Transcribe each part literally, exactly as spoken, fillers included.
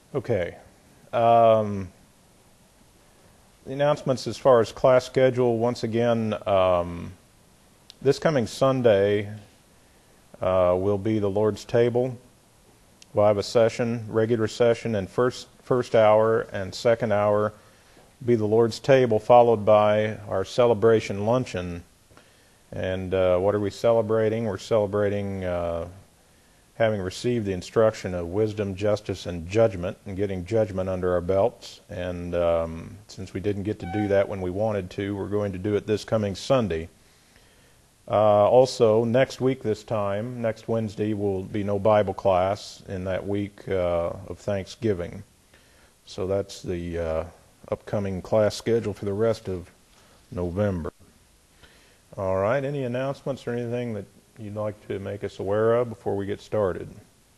Okay. Um, the announcements as far as class schedule, once again, um, this coming Sunday uh, will be the Lord's Table. We'll have a session, regular session, and first first hour and second hour will be the Lord's Table, followed by our celebration luncheon. And uh, what are we celebrating? We're celebrating uh, having received the instruction of wisdom, justice, and judgment, and getting judgment under our belts. And um, since we didn't get to do that when we wanted to, we're going to do it this coming Sunday. Uh, also, next week this time, next Wednesday, will be no Bible class in that week uh, of Thanksgiving. So that's the uh, upcoming class schedule for the rest of November. All right, any announcements or anything that you'd like to make us aware of before we get started?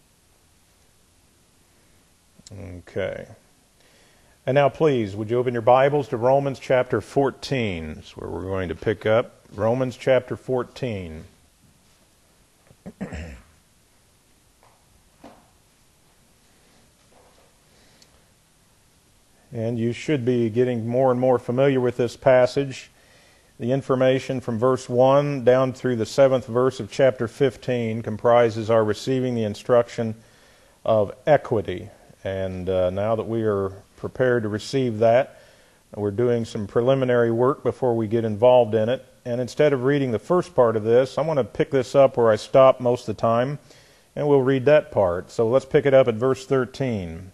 Okay. And now please, would you open your Bibles to Romans chapter fourteen? That's where we're going to pick up. Romans chapter fourteen. And you should be getting more and more familiar with this passage. The information from verse one down through the seventh verse of chapter fifteen comprises our receiving the instruction of equity. And uh, now that we are prepared to receive that, we're doing some preliminary work before we get involved in it. And instead of reading the first part of this, I want to pick this up where I stop most of the time, and we'll read that part. So let's pick it up at verse thirteen.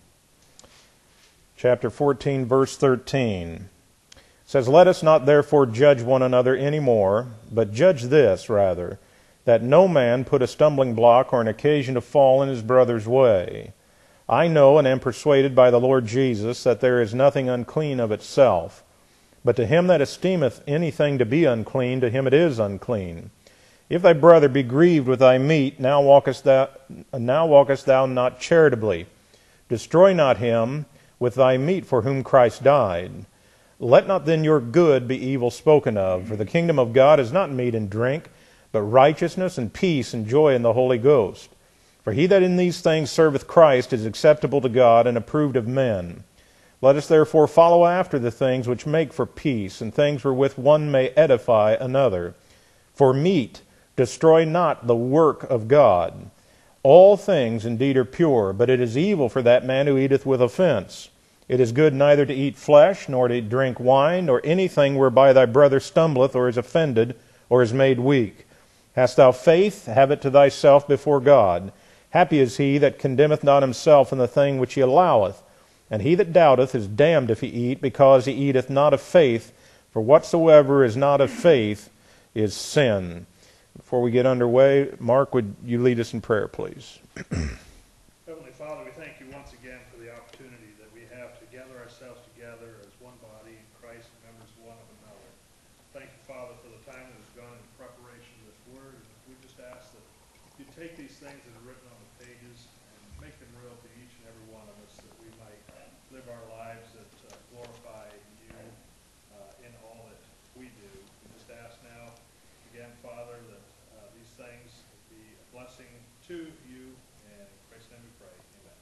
Chapter fourteen, verse thirteen. It says, "Let us not therefore judge one another any more, but judge this rather, that no man put a stumbling block or an occasion to fall in his brother's way. I know and am persuaded by the Lord Jesus that there is nothing unclean of itself. But to him that esteemeth anything to be unclean, to him it is unclean. If thy brother be grieved with thy meat, now walkest thou, now walkest thou not charitably. Destroy not him with thy meat for whom Christ died. Let not then your good be evil spoken of, for the kingdom of God is not meat and drink, but righteousness and peace and joy in the Holy Ghost. For he that in these things serveth Christ is acceptable to God and approved of men. Let us therefore follow after the things which make for peace, and things wherewith one may edify another. For meat destroy not the work of God. All things indeed are pure, but it is evil for that man who eateth with offense. It is good neither to eat flesh, nor to drink wine, nor anything whereby thy brother stumbleth, or is offended, or is made weak. Hast thou faith? Have it to thyself before God. Happy is he that condemneth not himself in the thing which he alloweth. And he that doubteth is damned if he eat, because he eateth not of faith. For whatsoever is not of faith is sin." Before we get underway, Mark, would you lead us in prayer, please? Heavenly Father, we thank you once again for the opportunity that we have to gather ourselves together as one body in Christ, members one of another. Thank you, Father, for the time that has gone in preparation of this word. And we just ask that you take these things that are written on the pages and make them real to each and every one of us, that we might live our lives that uh, glorify you uh, in all that we do. We just ask now, again, Father, that uh, these things be a blessing to you, and in Christ's name we pray.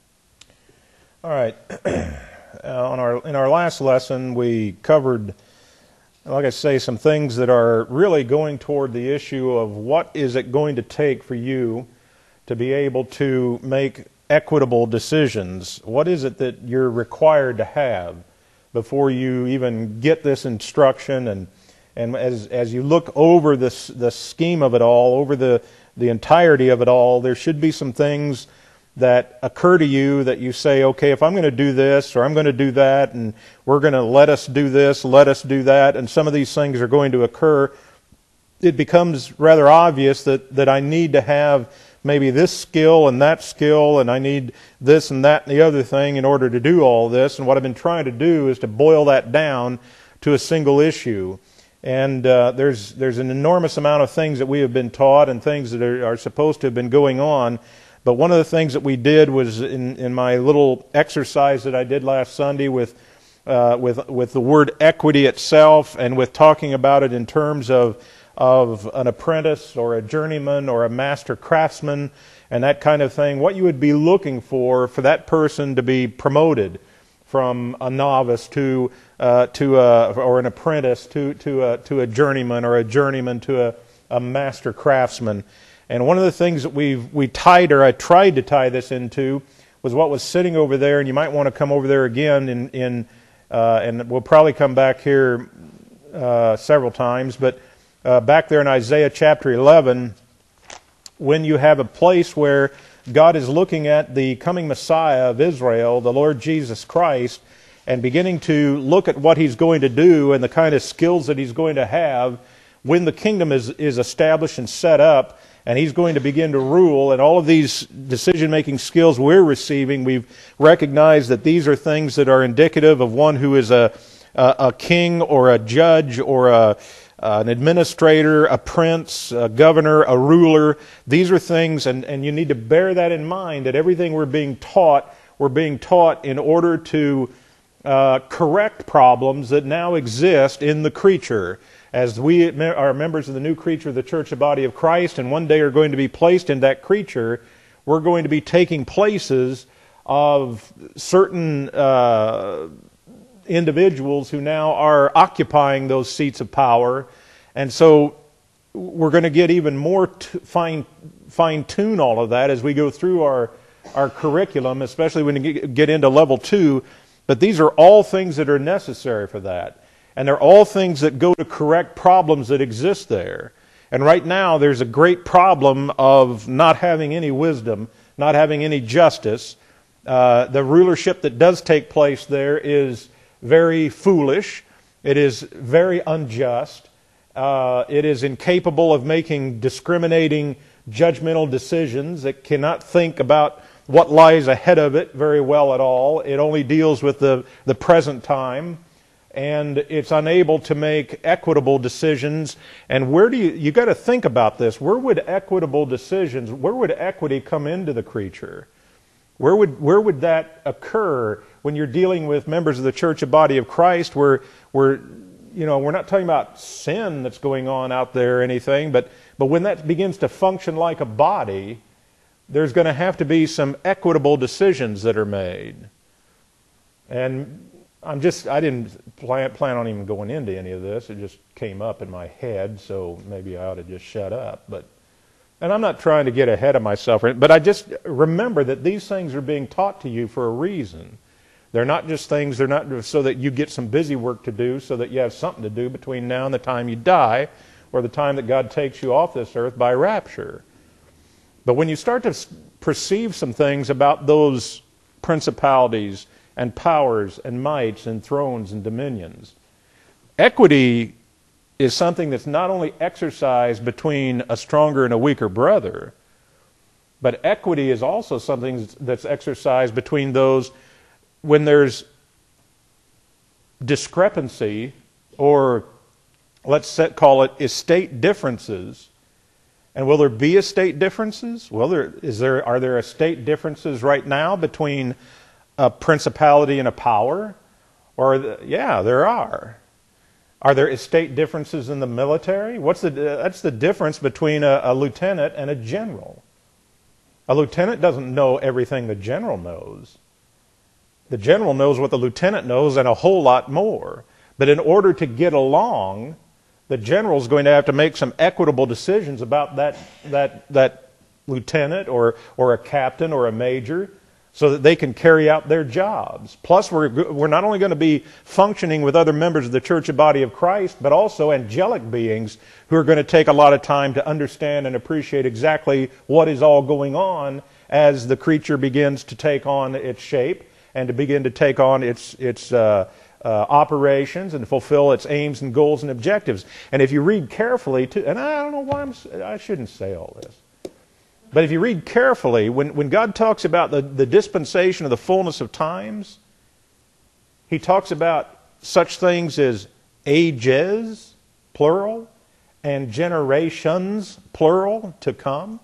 Amen. All right. Uh, on our in our last lesson, we covered, like I say, some things that are really going toward the issue of what is it going to take for you to be able to make equitable decisions. What is it that you're required to have before you even get this instruction? And and as as you look over this the scheme of it all, over the the entirety of it all, there should be some things that occur to you that you say, okay, if I'm going to do this or I'm going to do that, and we're going to let us do this, let us do that, and some of these things are going to occur, it becomes rather obvious that, that I need to have maybe this skill and that skill, and I need this and that and the other thing in order to do all this. And what I've been trying to do is to boil that down to a single issue. And uh, there's there's an enormous amount of things that we have been taught and things that are, are supposed to have been going on. But one of the things that we did was in, in my little exercise that I did last Sunday with uh, with with the word equity itself, and with talking about it in terms of of an apprentice or a journeyman or a master craftsman, and that kind of thing, what you would be looking for for that person to be promoted from a novice to uh, to a, or an apprentice to to a, to a journeyman, or a journeyman to a, a master craftsman. And one of the things that we we tied, or I tried to tie this into, was what was sitting over there, and you might want to come over there again in in uh, and we'll probably come back here uh, several times, but uh, back there in Isaiah chapter eleven, when you have a place where God is looking at the coming Messiah of Israel, the Lord Jesus Christ, and beginning to look at what He's going to do and the kind of skills that He's going to have when the kingdom is, is established and set up, and He's going to begin to rule, and all of these decision-making skills we're receiving, we've recognized that these are things that are indicative of one who is a, a, a king or a judge or a Uh, an administrator, a prince, a governor, a ruler. These are things, and, and you need to bear that in mind, that everything we're being taught, we're being taught in order to uh, correct problems that now exist in the creature. As we are members of the new creature of the church, the body of Christ, and one day are going to be placed in that creature, we're going to be taking places of certain uh individuals who now are occupying those seats of power, and so we're going to get even more t- fine fine tune all of that as we go through our our curriculum, especially when you get into level two. But these are all things that are necessary for that, and they're all things that go to correct problems that exist there. And right now, there's a great problem of not having any wisdom, not having any justice. Uh, the rulership that does take place there is very foolish. It is very unjust. Uh, it is incapable of making discriminating, judgmental decisions. It cannot think about what lies ahead of it very well at all. It only deals with the, the present time, and it's unable to make equitable decisions. And where do you, you got to think about this. Where would equitable decisions, where would equity come into the creature? Where would where would that occur when you're dealing with members of the church, a body of Christ, where where you know we're not talking about sin that's going on out there or anything, but but when that begins to function like a body, there's going to have to be some equitable decisions that are made. And I'm just I didn't plan plan on even going into any of this. It just came up in my head, so maybe I ought to just shut up. But And I'm not trying to get ahead of myself, but I just remember that these things are being taught to you for a reason. They're not just things, they're not so that you get some busy work to do, so that you have something to do between now and the time you die, or the time that God takes you off this earth by rapture. But when you start to perceive some things about those principalities and powers and mights and thrones and dominions, equity is something that's not only exercised between a stronger and a weaker brother, but equity is also something that's exercised between those when there's discrepancy, or let's set, call it estate differences. And will there be estate differences? Well, there is there are there estate differences right now between a principality and a power? Or the, yeah, there are. Are there estate differences in the military? What's the that's the difference between a, a lieutenant and a general. A lieutenant doesn't know everything the general knows. The general knows what the lieutenant knows and a whole lot more. But in order to get along, the general's going to have to make some equitable decisions about that that that lieutenant or or a captain or a major, so that they can carry out their jobs. Plus, we're we're not only going to be functioning with other members of the church and body of Christ, but also angelic beings who are going to take a lot of time to understand and appreciate exactly what is all going on as the creature begins to take on its shape and to begin to take on its its uh, uh, operations and fulfill its aims and goals and objectives. And if you read carefully, too, and I don't know why I'm, I shouldn't say all this. But if you read carefully, when, when God talks about the, the dispensation of the fullness of times, He talks about such things as ages, plural, and generations, plural, to come.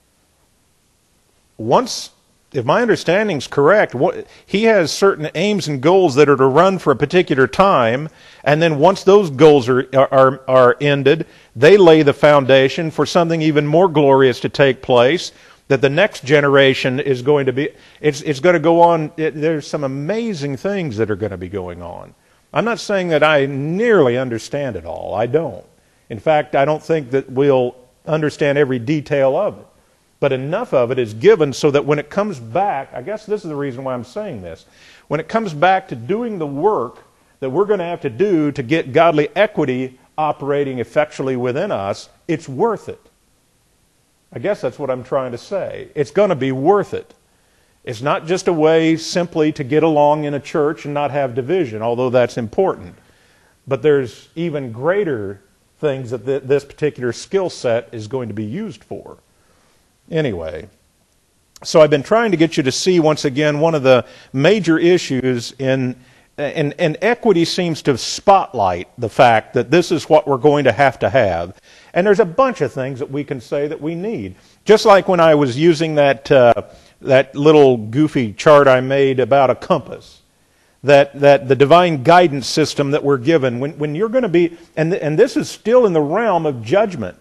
Once, if my understanding is correct, what, He has certain aims and goals that are to run for a particular time, and then once those goals are, are, are ended, they lay the foundation for something even more glorious to take place. that the next generation is going to be, it's, it's going to go on, it, there's some amazing things that are going to be going on. I'm not saying that I nearly understand it all. I don't. In fact, I don't think that we'll understand every detail of it. But enough of it is given so that when it comes back, I guess this is the reason why I'm saying this, when it comes back to doing the work that we're going to have to do to get godly equity operating effectually within us, it's worth it. I guess that's what I'm trying to say. It's going to be worth it. It's not just a way simply to get along in a church and not have division, although that's important. But there's even greater things that th- this particular skill set is going to be used for. Anyway, so I've been trying to get you to see once again one of the major issues in, and, and equity seems to spotlight the fact that this is what we're going to have to have. And there's a bunch of things that we can say that we need. Just like when I was using that, uh, that little goofy chart I made about a compass. That, that the divine guidance system that we're given, when, when you're going to be, and, and this is still in the realm of judgment.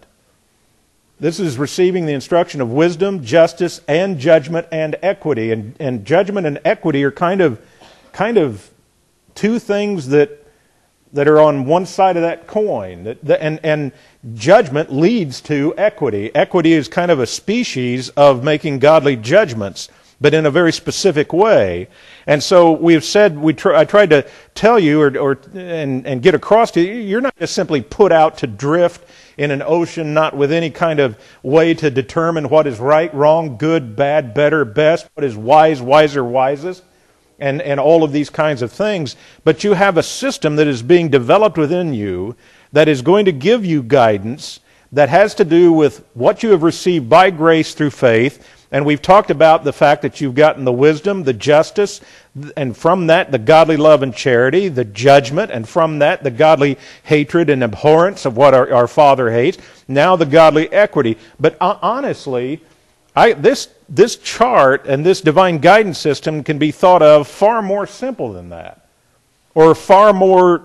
This is receiving the instruction of wisdom, justice, and judgment and equity. And, and judgment and equity are kind of, kind of two things that, that are on one side of that coin. That, that, and, and judgment leads to equity. Equity is kind of a species of making godly judgments, but in a very specific way. And so we've said, we tr- I tried to tell you or, or and, and get across to you, you're not just simply put out to drift in an ocean, not with any kind of way to determine what is right, wrong, good, bad, better, best, what is wise, wiser, wisest, and, and all of these kinds of things. But you have a system that is being developed within you that is going to give you guidance that has to do with what you have received by grace through faith. And we've talked about the fact that you've gotten the wisdom, the justice, and from that the godly love and charity, the judgment, and from that the godly hatred and abhorrence of what our, our Father hates. Now the godly equity. But uh, honestly, I, this, this chart and this divine guidance system can be thought of far more simple than that. Or far more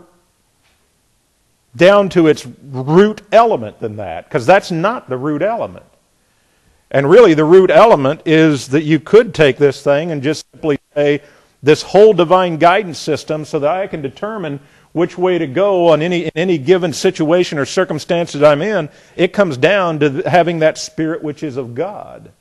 down to its root element than that. Because that's not the root element. And really the root element is that you could take this thing and just simply say, this whole divine guidance system so that I can determine which way to go on any, in any given situation or circumstances I'm in, it comes down to having that Spirit which is of God.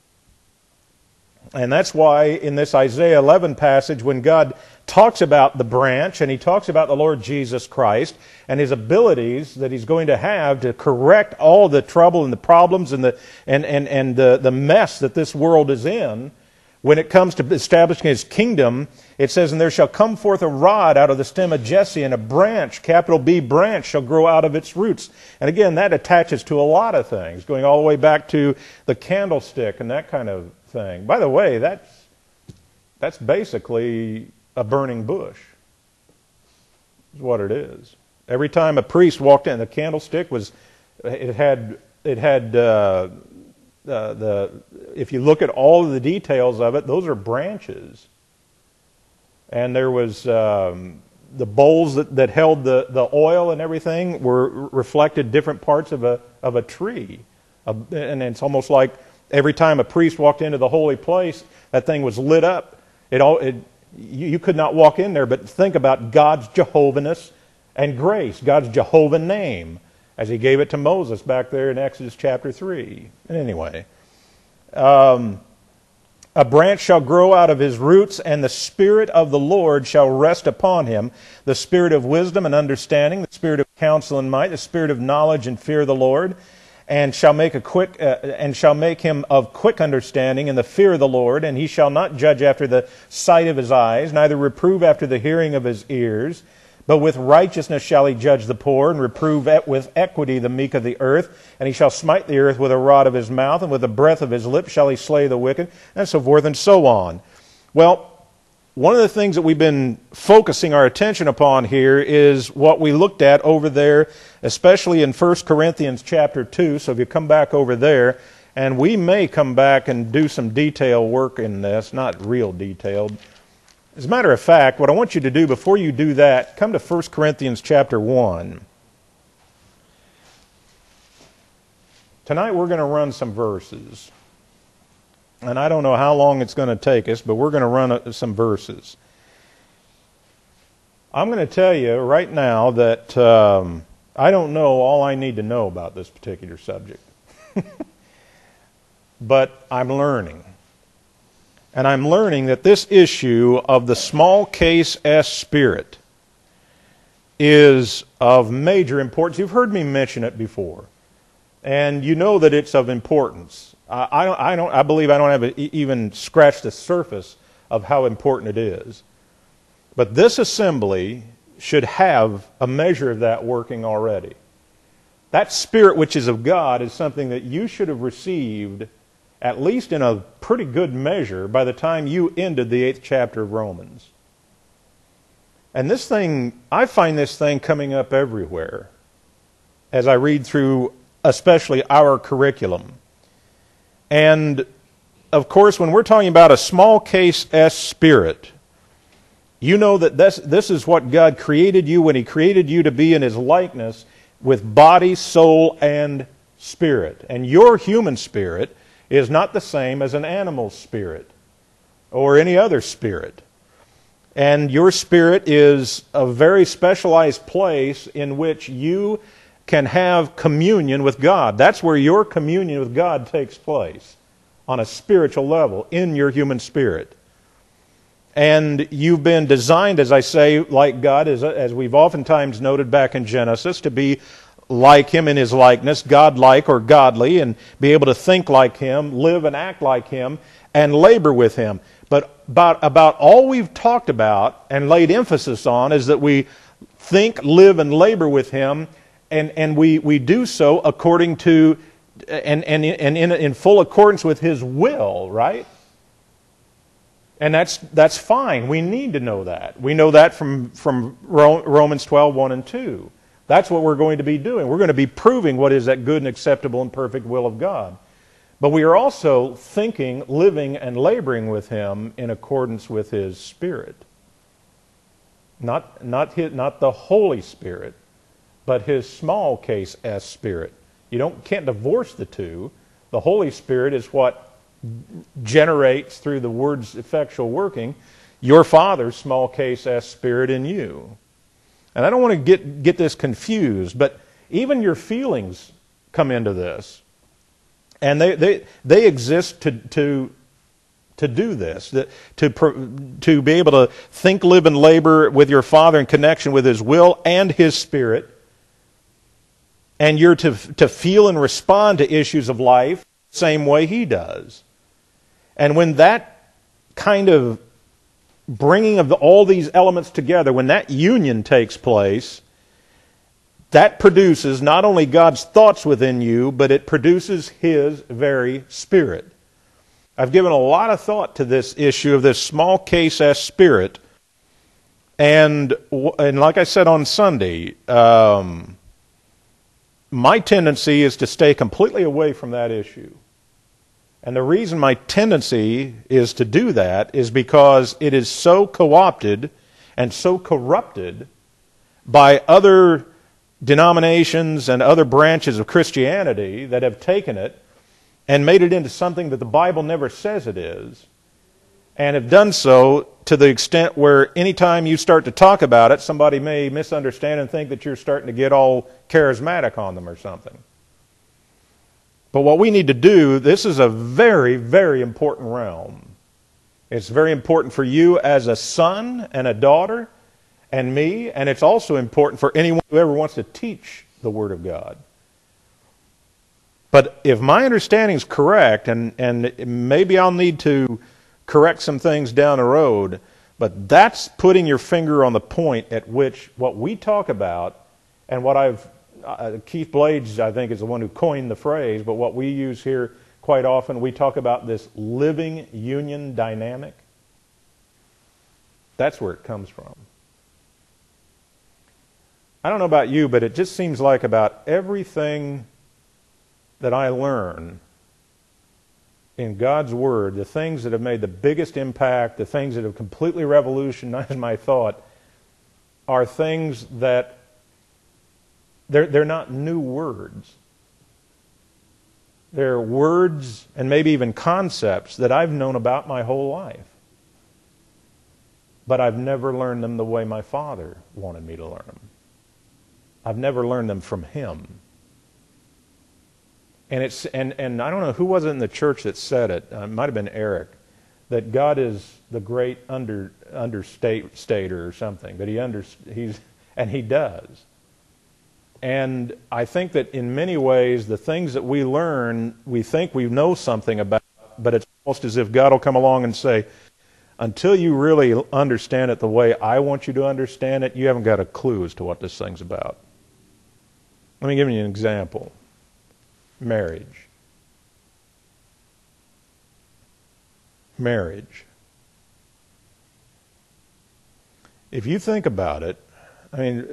And that's why in this Isaiah eleven passage, when God talks about the branch and He talks about the Lord Jesus Christ and His abilities that He's going to have to correct all the trouble and the problems and the and, and, and the, the mess that this world is in, when it comes to establishing His kingdom, it says, "And there shall come forth a rod out of the stem of Jesse, and a branch, capital B, branch, shall grow out of its roots." And again, that attaches to a lot of things, going all the way back to the candlestick and that kind of thing. By the way, that's that's basically a burning bush, is what it is. Every time a priest walked in, the candlestick was, it had, it had uh, uh, the, if you look at all of the details of it, those are branches. And there was, um, the bowls that, that held the, the oil and everything were reflected different parts of a, of a tree. Uh, and it's almost like every time a priest walked into the holy place, that thing was lit up. It all, it, you, you could not walk in there, but think about God's Jehovahness and grace, God's Jehovah name, as He gave it to Moses back there in Exodus chapter three. And anyway, um, a branch shall grow out of his roots, and the Spirit of the Lord shall rest upon him, the Spirit of wisdom and understanding, the Spirit of counsel and might, the Spirit of knowledge and fear of the Lord. And shall make a quick, uh, and shall make him of quick understanding in the fear of the Lord. And he shall not judge after the sight of his eyes, neither reprove after the hearing of his ears. But with righteousness shall he judge the poor, and reprove with equity the meek of the earth. And he shall smite the earth with a rod of his mouth, and with the breath of his lips shall he slay the wicked, and so forth and so on. Well, one of the things that we've been focusing our attention upon here is what we looked at over there, especially in First Corinthians chapter two. So if you come back over there, and we may come back and do some detail work in this, not real detailed. As a matter of fact, what I want you to do before you do that, come to First Corinthians chapter one. Tonight we're going to run some verses. And I don't know how long it's going to take us, but we're going to run some verses. I'm going to tell you right now that um, I don't know all I need to know about this particular subject. But I'm learning. And I'm learning that this issue of the small case S spirit is of major importance. You've heard me mention it before. And you know that it's of importance. I, I, don't, I, don't, I believe I don't have a, even scratched the surface of how important it is. But this assembly should have a measure of that working already. That spirit which is of God is something that you should have received at least in a pretty good measure by the time you ended the eighth chapter of Romans. And this thing, I find this thing coming up everywhere as I read through especially our curriculum. And, of course, when we're talking about a small case S spirit, you know that this, this is what God created you when He created you to be in His likeness with body, soul, and spirit. And your human spirit is not the same as an animal's spirit or any other spirit. And your spirit is a very specialized place in which you can have communion with God. That's where your communion with God takes place, on a spiritual level, in your human spirit. And you've been designed, as I say, like God, as, as we've oftentimes noted back in Genesis, to be like Him in His likeness, God-like or godly, and be able to think like Him, live and act like Him, and labor with Him. But about, about all we've talked about and laid emphasis on is that we think, live, and labor with Him, and, and we, we do so according to, and, and, and in, in full accordance with His will, right? And that's, that's fine. We need to know that. We know that from, from Romans twelve, one and two. That's what we're going to be doing. We're going to be proving what is that good and acceptable and perfect will of God. But we are also thinking, living, and laboring with Him in accordance with His Spirit. Not, not, his, not the Holy Spirit, but His small case S Spirit. You don't, can't divorce the two. The Holy Spirit is what generates, through the Word's effectual working, your Father's small case S Spirit in you. And I don't want to get, get this confused, but even your feelings come into this. And they, they, they exist to, to, to do this, that, to, to be able to think, live, and labor with your Father in connection with His will and His Spirit. And you're to, to feel and respond to issues of life the same way He does. And when that kind of bringing of the, all these elements together, when that union takes place, that produces not only God's thoughts within you, but it produces His very Spirit. I've given a lot of thought to this issue of this small case S spirit, and and like I said on Sunday, um, my tendency is to stay completely away from that issue. And the reason my tendency is to do that is because it is so co-opted and so corrupted by other denominations and other branches of Christianity that have taken it and made it into something that the Bible never says it is, and have done so to the extent where anytime you start to talk about it, somebody may misunderstand and think that you're starting to get all charismatic on them or something. But what we need to do, this is a very, very important realm. It's very important for you as a son and a daughter and me, and it's also important for anyone who ever wants to teach the Word of God. But if my understanding is correct, and, and maybe I'll need to correct some things down the road, but that's putting your finger on the point at which what we talk about, and what I've Uh, Keith Blades, I think, is the one who coined the phrase, but what we use here quite often, we talk about this living union dynamic. That's where it comes from. I don't know about you, but it just seems like about everything that I learn in God's Word, the things that have made the biggest impact, the things that have completely revolutionized my thought, are things that They're, they're not new words. There are words and maybe even concepts that I've known about my whole life. But I've never learned them the way my Father wanted me to learn them. I've never learned them from Him. And it's and, and I don't know who was it in the church that said it. Uh, it might have been Eric. That God is the great under understater or something. That he under he's and He does. And I think that in many ways, the things that we learn, we think we know something about, but it's almost as if God will come along and say, until you really understand it the way I want you to understand it, you haven't got a clue as to what this thing's about. Let me give you an example. Marriage. Marriage. If you think about it, I mean,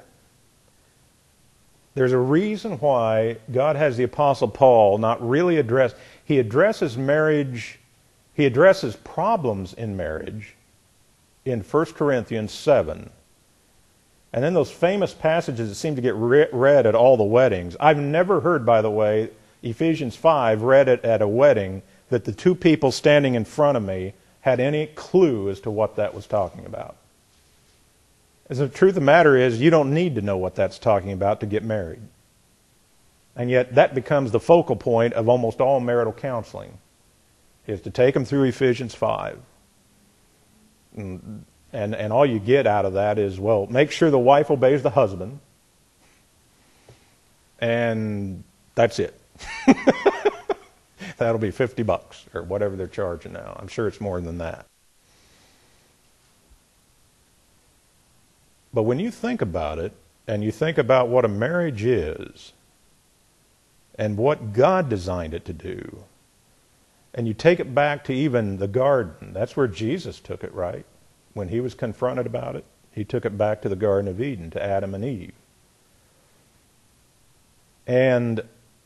there's a reason why God has the Apostle Paul not really address, he addresses marriage, he addresses problems in marriage in First Corinthians seven. And then those famous passages that seem to get re- read at all the weddings. I've never heard, by the way, Ephesians five read it at a wedding that the two people standing in front of me had any clue as to what that was talking about. As the truth of the matter is, you don't need to know what that's talking about to get married. And yet that becomes the focal point of almost all marital counseling, is to take them through Ephesians five. And, and, and all you get out of that is, well, make sure the wife obeys the husband. And that's it. That'll be fifty bucks or whatever they're charging now. I'm sure it's more than that. But when you think about it, and you think about what a marriage is, and what God designed it to do, and you take it back to even the garden, that's where Jesus took it, right? When He was confronted about it, He took it back to the Garden of Eden, to Adam and Eve. And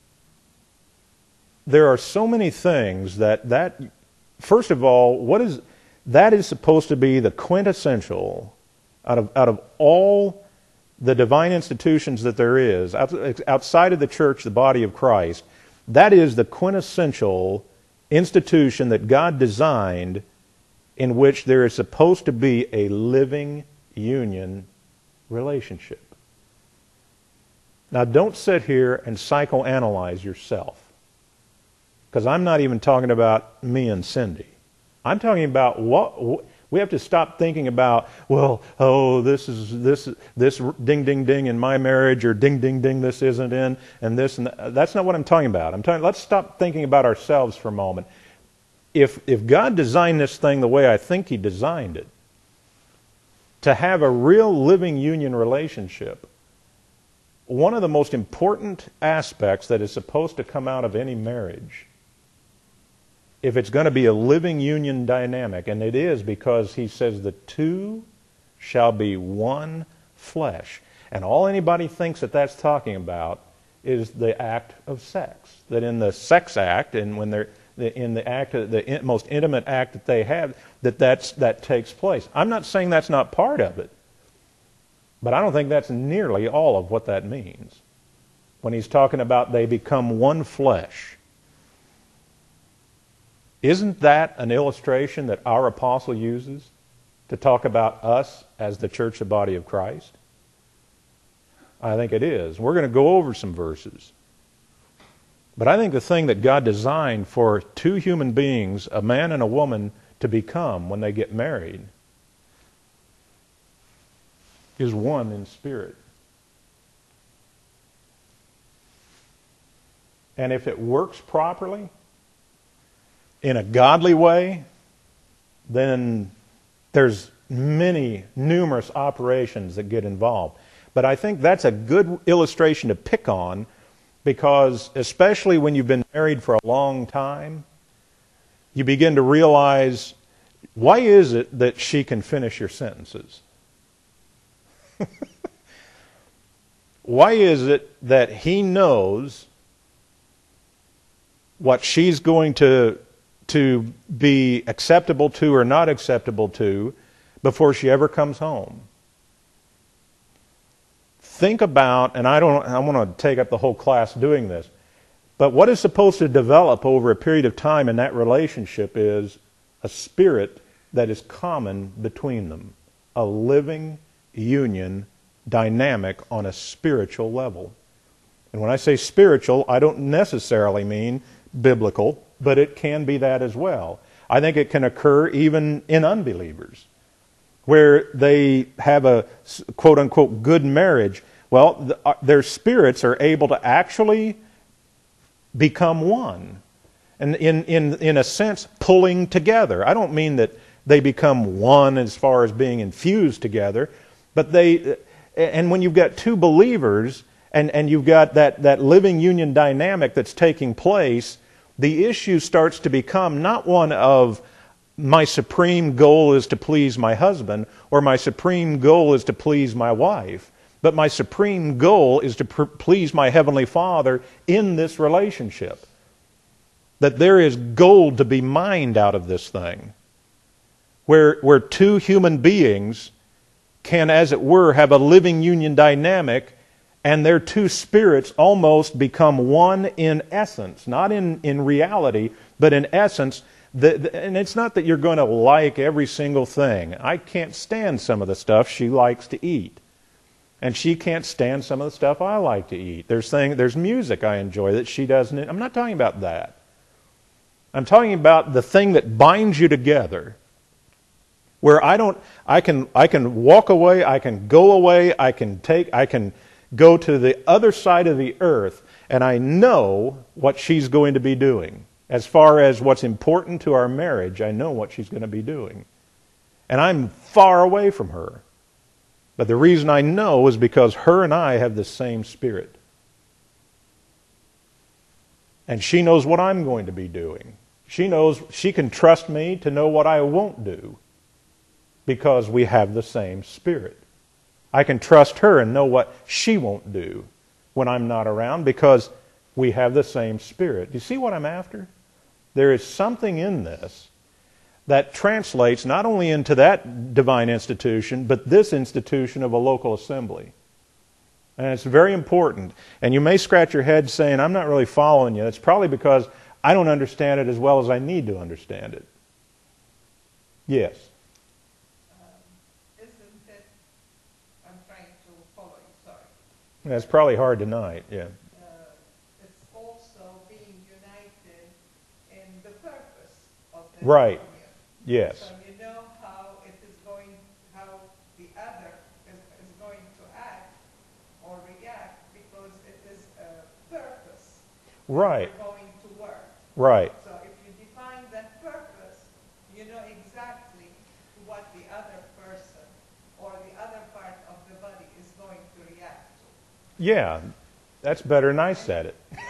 there are so many things that, that first of all, what is that is supposed to be the quintessential Out of, out of all the divine institutions that there is, outside of the church, the body of Christ, that is the quintessential institution that God designed in which there is supposed to be a living union relationship. Now, don't sit here and psychoanalyze yourself, because I'm not even talking about me and Cindy. I'm talking about what... We have to stop thinking about, well, oh, this is this this ding ding ding in my marriage, or ding ding ding this isn't in, and this and that. That's not what I'm talking about. I'm talking. Let's stop thinking about ourselves for a moment. If if God designed this thing the way I think He designed it, to have a real living union relationship, one of the most important aspects that is supposed to come out of any marriage, if it's going to be a living union dynamic, and it is, because He says the two shall be one flesh. And all anybody thinks that that's talking about is the act of sex. That in the sex act, and when they're in the act, the most intimate act that they have, that that's, that takes place. I'm not saying that's not part of it, but I don't think that's nearly all of what that means. When He's talking about they become one flesh. Isn't that an illustration that our apostle uses to talk about us as the church, the body of Christ? I think it is. We're going to go over some verses. But I think the thing that God designed for two human beings, a man and a woman, to become when they get married is one in spirit. And if it works properly, in a godly way, then there's many, numerous operations that get involved. But I think that's a good illustration to pick on, because especially when you've been married for a long time, you begin to realize, why is it that she can finish your sentences? Why is it that he knows what she's going to to be acceptable to or not acceptable to before she ever comes home? Think about, and I don't I want to take up the whole class doing this. But what is supposed to develop over a period of time in that relationship is a spirit that is common between them, a living union dynamic on a spiritual level. And when I say spiritual, I don't necessarily mean biblical, but it can be that as well. I think it can occur even in unbelievers, where they have a quote-unquote good marriage. Well, the, uh, their spirits are able to actually become one. And in, in, in a sense, pulling together. I don't mean that they become one as far as being infused together, but they, and when you've got two believers and, and you've got that, that living union dynamic that's taking place, the issue starts to become not one of my supreme goal is to please my husband or my supreme goal is to please my wife, but my supreme goal is to pr- please my Heavenly Father in this relationship. That there is gold to be mined out of this thing. Where, where two human beings can, as it were, have a living union dynamic, and their two spirits almost become one in essence. Not in, in reality, but in essence. The, the, and it's not that you're going to like every single thing. I can't stand some of the stuff she likes to eat. And she can't stand some of the stuff I like to eat. There's, thing, there's music I enjoy that she doesn't. I'm not talking about that. I'm talking about the thing that binds you together. Where I don't, I can, I can walk away, I can go away, I can take, I can go to the other side of the earth, and I know what she's going to be doing. As far as what's important to our marriage, I know what she's going to be doing. And I'm far away from her. But the reason I know is because her and I have the same spirit. And she knows what I'm going to be doing. She knows, she can trust me to know what I won't do because we have the same spirit. I can trust her and know what she won't do when I'm not around because we have the same spirit. Do you see what I'm after? There is something in this that translates not only into that divine institution, but this institution of a local assembly. And it's very important. And you may scratch your head saying, I'm not really following you. It's probably because I don't understand it as well as I need to understand it. Yes? Um, isn't it, I'm trying to follow you, sorry. That's probably hard tonight, yeah. Uh, it's also being united in the purpose of the Right. union. Yes. So you know how it is going, how the other is, is going to act or react because it is a purpose. Right. You're going to work. Right. So if you define that purpose, you know exactly what the other person or the other part of the body is going to react to. Yeah. That's better than I said it. So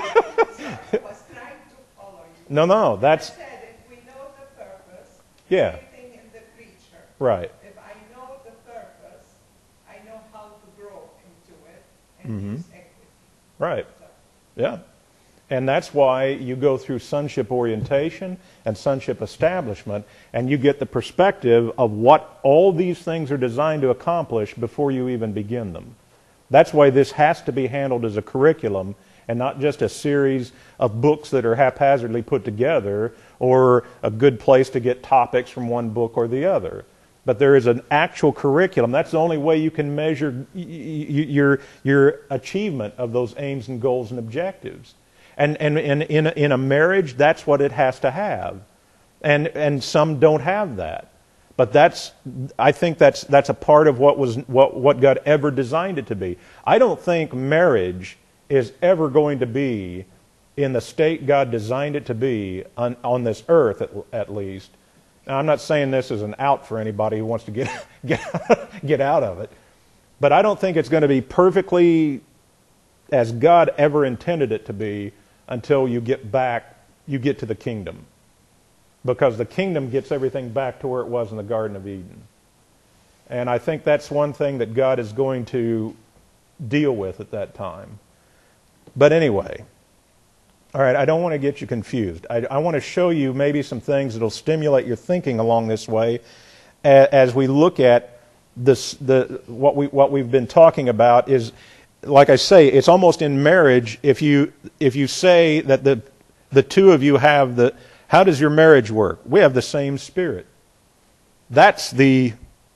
I was trying to follow you. No, no, that's... I said if we know the purpose, Yeah. everything in the creature. Right. If I know the purpose, I know how to grow into it and Mhm. use equity. Right. So, Yeah. And that's why you go through sonship orientation and sonship establishment, and you get the perspective of what all these things are designed to accomplish before you even begin them. That's why this has to be handled as a curriculum and not just a series of books that are haphazardly put together or a good place to get topics from one book or the other. But there is an actual curriculum. That's the only way you can measure y- y- your, your achievement of those aims and goals and objectives. And, and, and in, a, in a marriage, that's what it has to have. And, and some don't have that. But that's, I think that's, that's a part of what, was, what, what God ever designed it to be. I don't think marriage is ever going to be in the state God designed it to be on, on this earth, at, at least. Now, I'm not saying this is an out for anybody who wants to get, get, get out of it. But I don't think it's going to be perfectly as God ever intended it to be until you get back, you get to the kingdom. Because the kingdom gets everything back to where it was in the Garden of Eden. And I think that's one thing that God is going to deal with at that time. But anyway, all right, I don't want to get you confused. I, I want to show you maybe some things that will stimulate your thinking along this way as we look at this. The what we what we've been talking about is like I say, it's almost in marriage, if you if you say that the the two of you have the, how does your marriage work? We have the same spirit. That's the,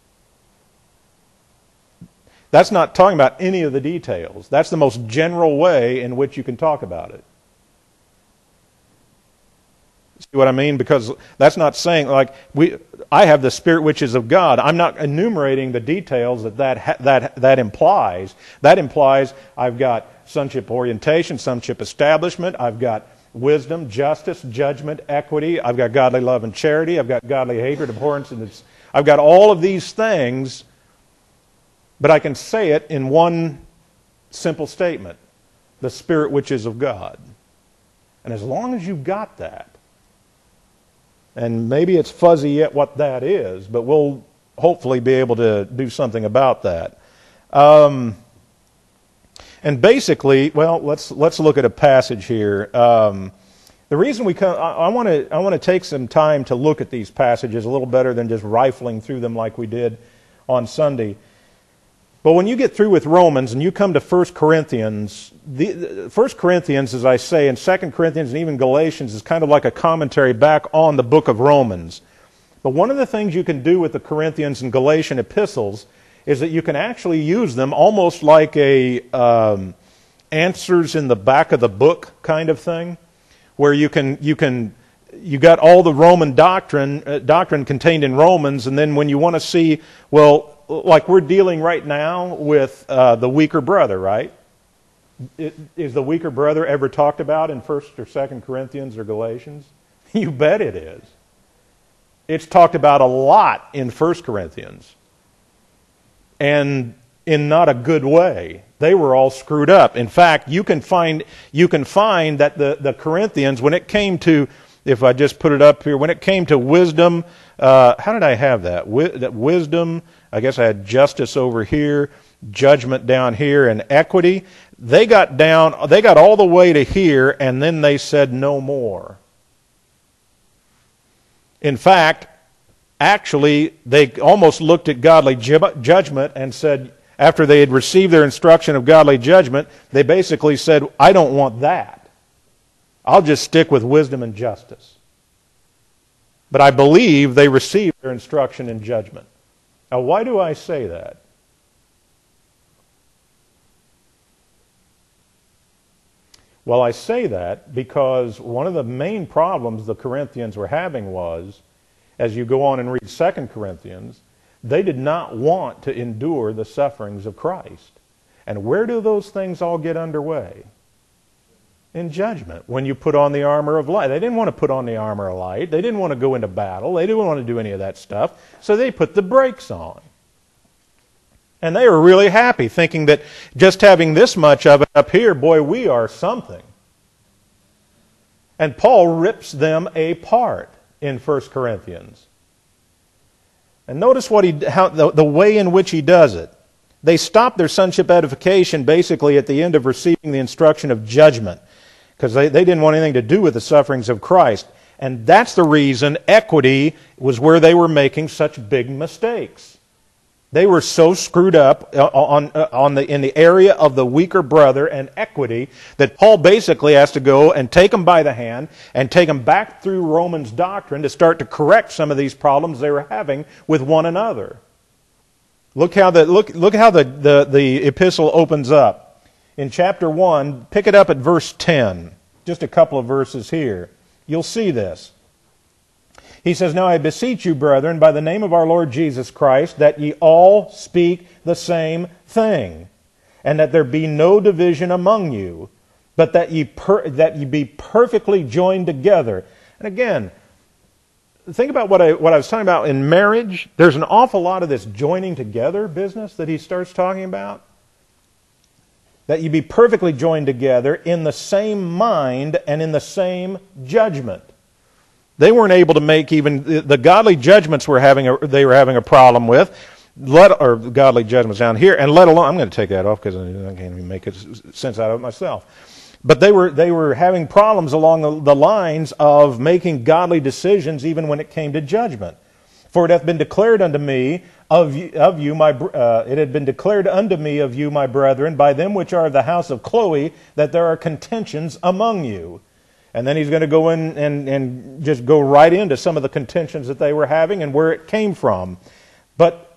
that's not talking about any of the details. That's the most general way in which you can talk about it. See what I mean? Because that's not saying, like, we, I have the Spirit which is of God. I'm not enumerating the details that that, that that implies. That implies I've got sonship orientation, sonship establishment. I've got wisdom, justice, judgment, equity. I've got godly love and charity. I've got godly hatred, abhorrence, and it's, I've got all of these things, but I can say it in one simple statement: the Spirit which is of God. And as long as you've got that, and maybe it's fuzzy yet what that is, but we'll hopefully be able to do something about that. Um, and basically, well, let's let's look at a passage here. Um, the reason we come, I want to I want to take some time to look at these passages a little better than just rifling through them like we did on Sunday. But when you get through with Romans and you come to First Corinthians, the, First Corinthians, as I say, and Second Corinthians and even Galatians is kind of like a commentary back on the book of Romans. But one of the things you can do with the Corinthians and Galatian epistles is that you can actually use them almost like a um, answers in the back of the book kind of thing, where you can you can you got all the Roman doctrine uh, doctrine contained in Romans, and then when you want to see, well, like we're dealing right now with uh, the weaker brother, right? It, is the weaker brother ever talked about in First or Second Corinthians or Galatians? You bet it is. It's talked about a lot in First Corinthians, and in not a good way. They were all screwed up. In fact, you can find you can find that the, the Corinthians, when it came to, if I just put it up here, when it came to wisdom, uh, how did I have that? Wi- that wisdom, I guess I had justice over here, judgment down here, and equity. They got down, they got all the way to here, and then they said no more. In fact, actually, they almost looked at godly ju- judgment and said, after they had received their instruction of godly judgment, they basically said, I don't want that. I'll just stick with wisdom and justice. But I believe they received their instruction in judgment. Now, why do I say that? Well, I say that because one of the main problems the Corinthians were having was, as you go on and read Second Corinthians, they did not want to endure the sufferings of Christ. And where do those things all get underway? In judgment, when you put on the armor of light. They didn't want to put on the armor of light. They didn't want to go into battle. They didn't want to do any of that stuff. So they put the brakes on. And they were really happy, thinking that just having this much of it up here, boy, we are something. And Paul rips them apart in First Corinthians. And notice what he, how, the, the way in which he does it. They stop their sonship edification basically at the end of receiving the instruction of judgment, because they, they didn't want anything to do with the sufferings of Christ. And that's the reason equity was where they were making such big mistakes. They were so screwed up on, on the, in the area of the weaker brother and equity that Paul basically has to go and take them by the hand and take them back through Romans doctrine to start to correct some of these problems they were having with one another. Look how the, look, look how the, the, the epistle opens up. In chapter one, pick it up at verse ten. Just a couple of verses here. You'll see this. He says, Now I beseech you, brethren, by the name of our Lord Jesus Christ, that ye all speak the same thing, and that there be no division among you, but that ye, per- that ye be perfectly joined together. And again, think about what I, what I was talking about in marriage. There's an awful lot of this joining together business that he starts talking about. That ye be perfectly joined together in the same mind and in the same judgment. They weren't able to make even the, the godly judgments were having a, they were having a problem with, let, or godly judgments down here, and let alone, I'm going to take that off because I can't even make sense out of it myself. But they were they were having problems along the, the lines of making godly decisions even when it came to judgment. For it hath been declared unto me of you, of you my, uh, it had been declared unto me of you, my brethren, by them which are of the house of Chloe, that there are contentions among you. And then he's going to go in and, and just go right into some of the contentions that they were having and where it came from. But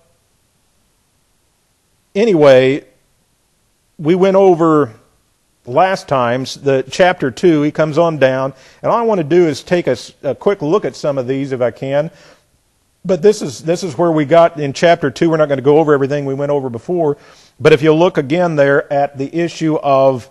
anyway, we went over last times the chapter two. He comes on down, and all I want to do is take a, a quick look at some of these if I can. But this is this is where we got in chapter two. We're not going to go over everything we went over before. But if you look again there at the issue of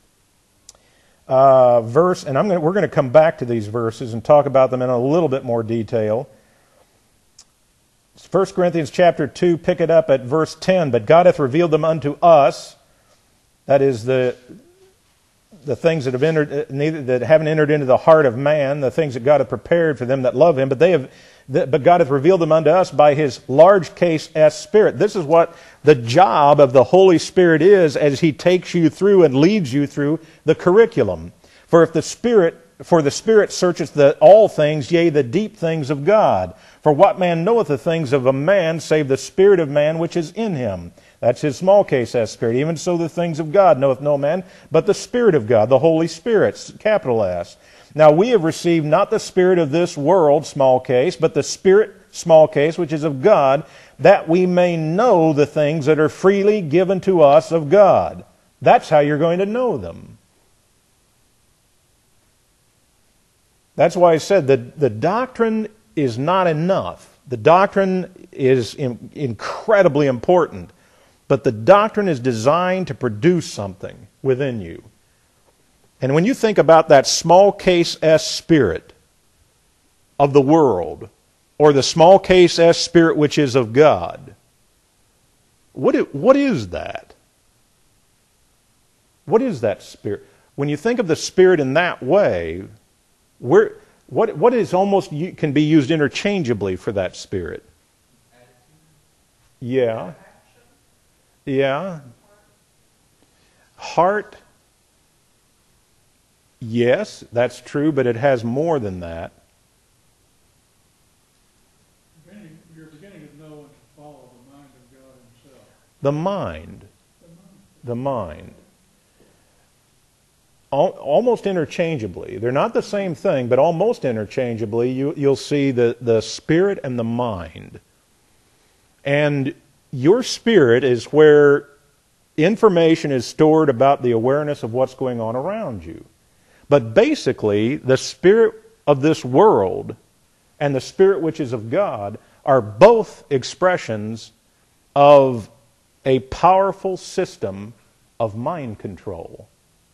Uh, verse, and I'm going to, we're going to come back to these verses and talk about them in a little bit more detail. First Corinthians chapter two, pick it up at verse ten. But God hath revealed them unto us, that is the the things that have entered, neither that haven't entered into the heart of man, the things that God hath prepared for them that love Him. But they have, but God hath revealed them unto us by His large case S Spirit. This is what the job of the Holy Spirit is as He takes you through and leads you through the curriculum. For if the Spirit, for the Spirit searcheth the all things, yea, the deep things of God. For what man knoweth the things of a man, save the Spirit of man which is in him? That's his small case S Spirit. Even so the things of God knoweth no man, but the Spirit of God, the Holy Spirit, capital S. Now we have received not the spirit of this world, small case, but the Spirit, small case, which is of God, that we may know the things that are freely given to us of God. That's how you're going to know them. That's why I said that the doctrine is not enough. The doctrine is in, incredibly important, but the doctrine is designed to produce something within you. And when you think about that small case S spirit of the world, or the small case S spirit which is of God, what is, what is that? What is that spirit? When you think of the Spirit in that way, where, what, what is almost can be used interchangeably for that Spirit? Yeah. Yeah. Heart. Yes, that's true, but it has more than that. You're beginning to know and to follow the mind of God Himself. The mind. The mind. Al- almost interchangeably. They're not the same thing, but almost interchangeably, you, you'll see the, the spirit and the mind. And your spirit is where information is stored about the awareness of what's going on around you. But basically, the spirit of this world and the Spirit which is of God are both expressions of a powerful system of mind control.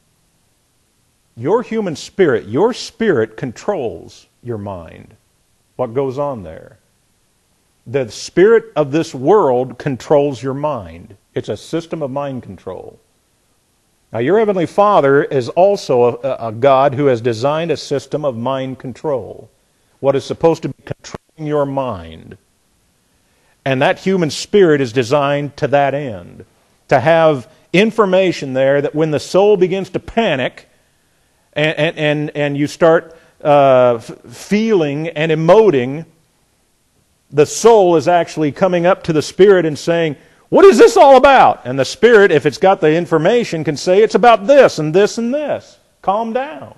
Your human spirit, your spirit controls your mind, what goes on there. The spirit of this world controls your mind. It's a system of mind control. Now, your Heavenly Father is also a, a God who has designed a system of mind control, what is supposed to be controlling your mind. And that human spirit is designed to that end, to have information there that when the soul begins to panic and, and, and, and you start uh, f- feeling and emoting, the soul is actually coming up to the Spirit and saying, "What is this all about?" And the Spirit, if it's got the information, can say, "It's about this and this and this. Calm down."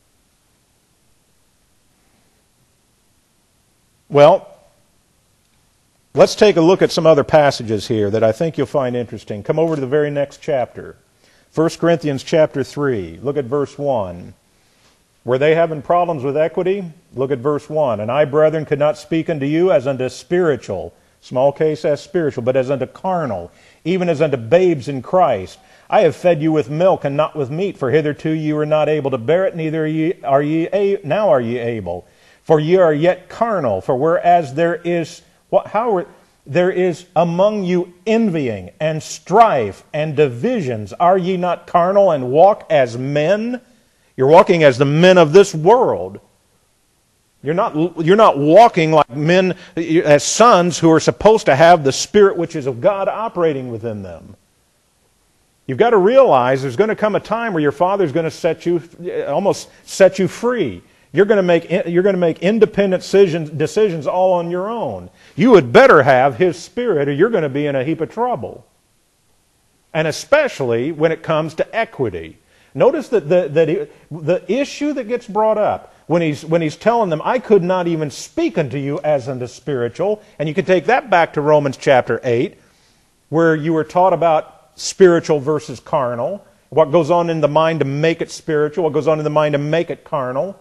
Well, let's take a look at some other passages here that I think you'll find interesting. Come over to the very next chapter. First Corinthians chapter three. Look at verse one. Were they having problems with equity? Look at verse one. "And I, brethren, could not speak unto you as unto spiritual," small case as spiritual, "but as unto carnal, even as unto babes in Christ. I have fed you with milk and not with meat, for hitherto ye were not able to bear it, neither are ye, are ye a, now are ye able. For ye are yet carnal. For whereas there is what how are, there is among you envying and strife and divisions, are ye not carnal and walk as men?" You're walking as the men of this world. You're not, you're not walking like men, as sons who are supposed to have the Spirit which is of God operating within them. You've got to realize there's going to come a time where your Father's going to set you, almost set you free. You're going to make, you're going to make independent decisions, decisions all on your own. you would better have His Spirit or you're going to be in a heap of trouble. And especially when it comes to equity. Notice that the, that he, the issue that gets brought up when he's, when he's telling them, I could not even speak unto you as unto spiritual. And you can take that back to Romans chapter eight, where you were taught about spiritual versus carnal. What goes on in the mind to make it spiritual, what goes on in the mind to make it carnal.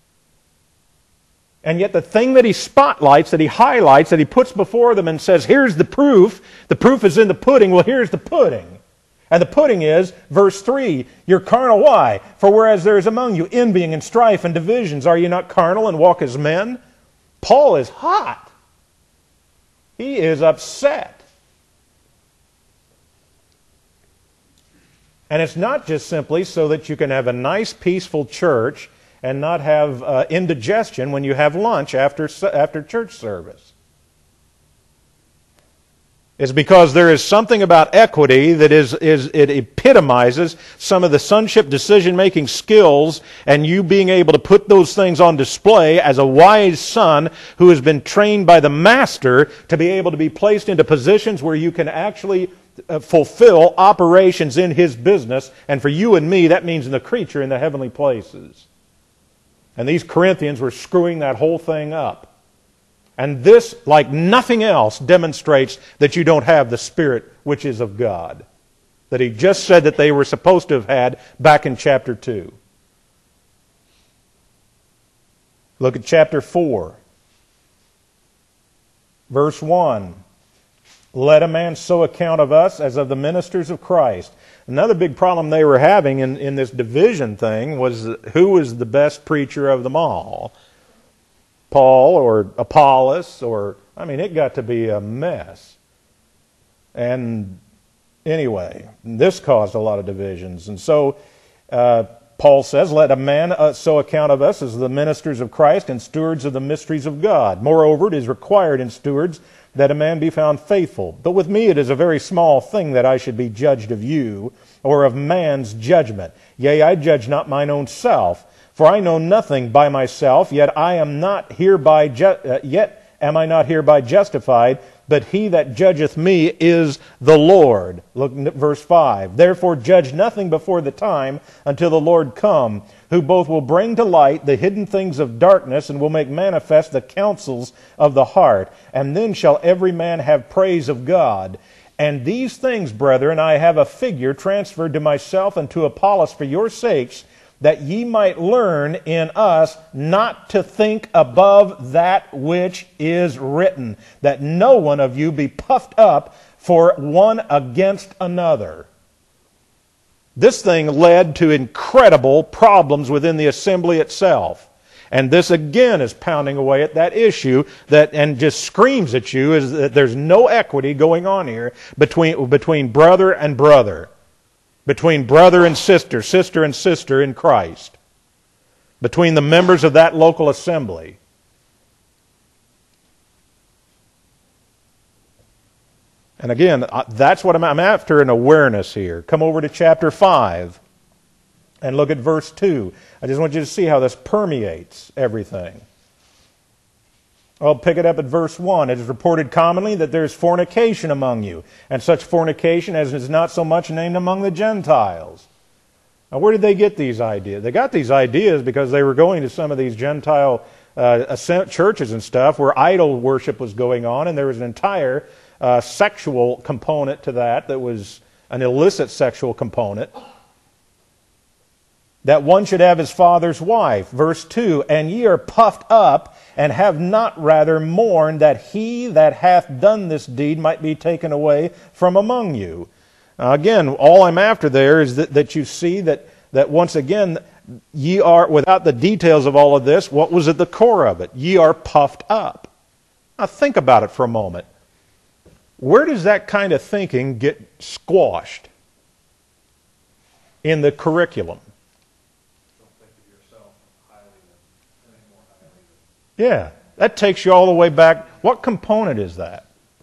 And yet the thing that he spotlights, that he highlights, that he puts before them and says, here's the proof. The proof is in the pudding. Well, here's the pudding. And the pudding is, verse three, you're carnal. Why? For whereas there is among you envying and strife and divisions, are you not carnal and walk as men? Paul is hot. He is upset. And it's not just simply so that you can have a nice, peaceful church and not have uh, indigestion when you have lunch after, after church service. It's because there is something about equity that is, is it epitomizes some of the sonship decision-making skills and you being able to put those things on display as a wise son who has been trained by the master to be able to be placed into positions where you can actually uh, fulfill operations in his business. And for you and me, that means in the creature in the heavenly places. And these Corinthians were screwing that whole thing up. And this, like nothing else, demonstrates that you don't have the Spirit which is of God. That he just said that they were supposed to have had back in chapter two. Look at chapter four. Verse one. Let a man so account of us as of the ministers of Christ. Another big problem they were having in, in this division thing was who was the best preacher of them all. Paul or Apollos, or, I mean, it got to be a mess. And anyway, this caused a lot of divisions. And so uh, Paul says, let a man uh, so account of us as the ministers of Christ and stewards of the mysteries of God. Moreover, it is required in stewards that a man be found faithful. But with me it is a very small thing that I should be judged of you, or of man's judgment. Yea, I judge not mine own self. For I know nothing by myself, yet I am not hereby ju- uh, yet am I not hereby justified, but he that judgeth me is the Lord. Look at verse five. Therefore judge nothing before the time until the Lord come, who both will bring to light the hidden things of darkness and will make manifest the counsels of the heart. And then shall every man have praise of God. And these things, brethren, I have a figure transferred to myself and to Apollos for your sakes, that ye might learn in us not to think above that which is written, that no one of you be puffed up for one against another. This thing led to incredible problems within the assembly itself. And this again is pounding away at that issue that, and just screams at you, is that there's no equity going on here between, between brother and brother. Between brother and sister, sister and sister in Christ. Between the members of that local assembly. And again, that's what I'm, I'm after, an awareness here. Come over to chapter five and look at verse two. I just want you to see how this permeates everything. I'll pick it up at verse one. It is reported commonly that there is fornication among you, and such fornication as is not so much named among the Gentiles. Now, where did they get these ideas? They got these ideas because they were going to some of these Gentile uh, churches and stuff where idol worship was going on, and there was an entire uh, sexual component to that that was an illicit sexual component. That one should have his father's wife. Verse two, and ye are puffed up, and have not rather mourned that he that hath done this deed might be taken away from among you. Now again, all I'm after there is that, that you see that, that once again, ye are, without the details of all of this, what was at the core of it? Ye are puffed up. Now think about it for a moment. Where does that kind of thinking get squashed in the curriculum? Yeah, that takes you all the way back. What component is that?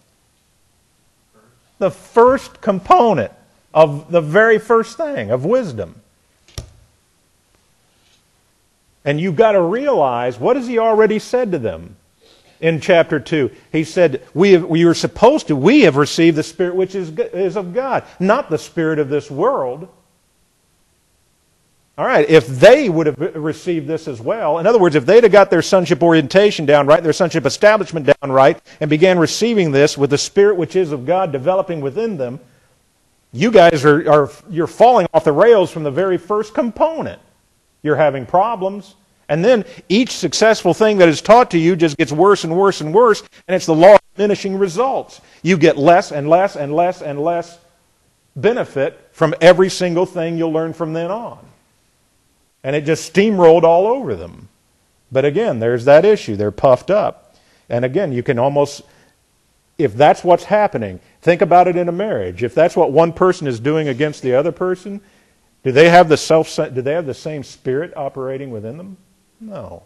The first component of the very first thing, of wisdom. And you've got to realize, what has he already said to them? in chapter two? He said, we, have, we were supposed to, we have received the Spirit which is, is of God, not the spirit of this world. All right, if they would have received this as well, in other words, if they'd have got their sonship orientation down right, their sonship establishment down right, and began receiving this with the Spirit which is of God developing within them, you guys are, are you're falling off the rails from the very first component. You're having problems. And then each successful thing that is taught to you just gets worse and worse and worse, and it's the law of diminishing results. You get less and less and less and less benefit from every single thing you'll learn from then on. And it just steamrolled all over them. But again, there's that issue. They're puffed up. And again, you can almost, if that's what's happening, think about it in a marriage. If that's what one person is doing against the other person, do they have the self? Do they have the same spirit operating within them? No.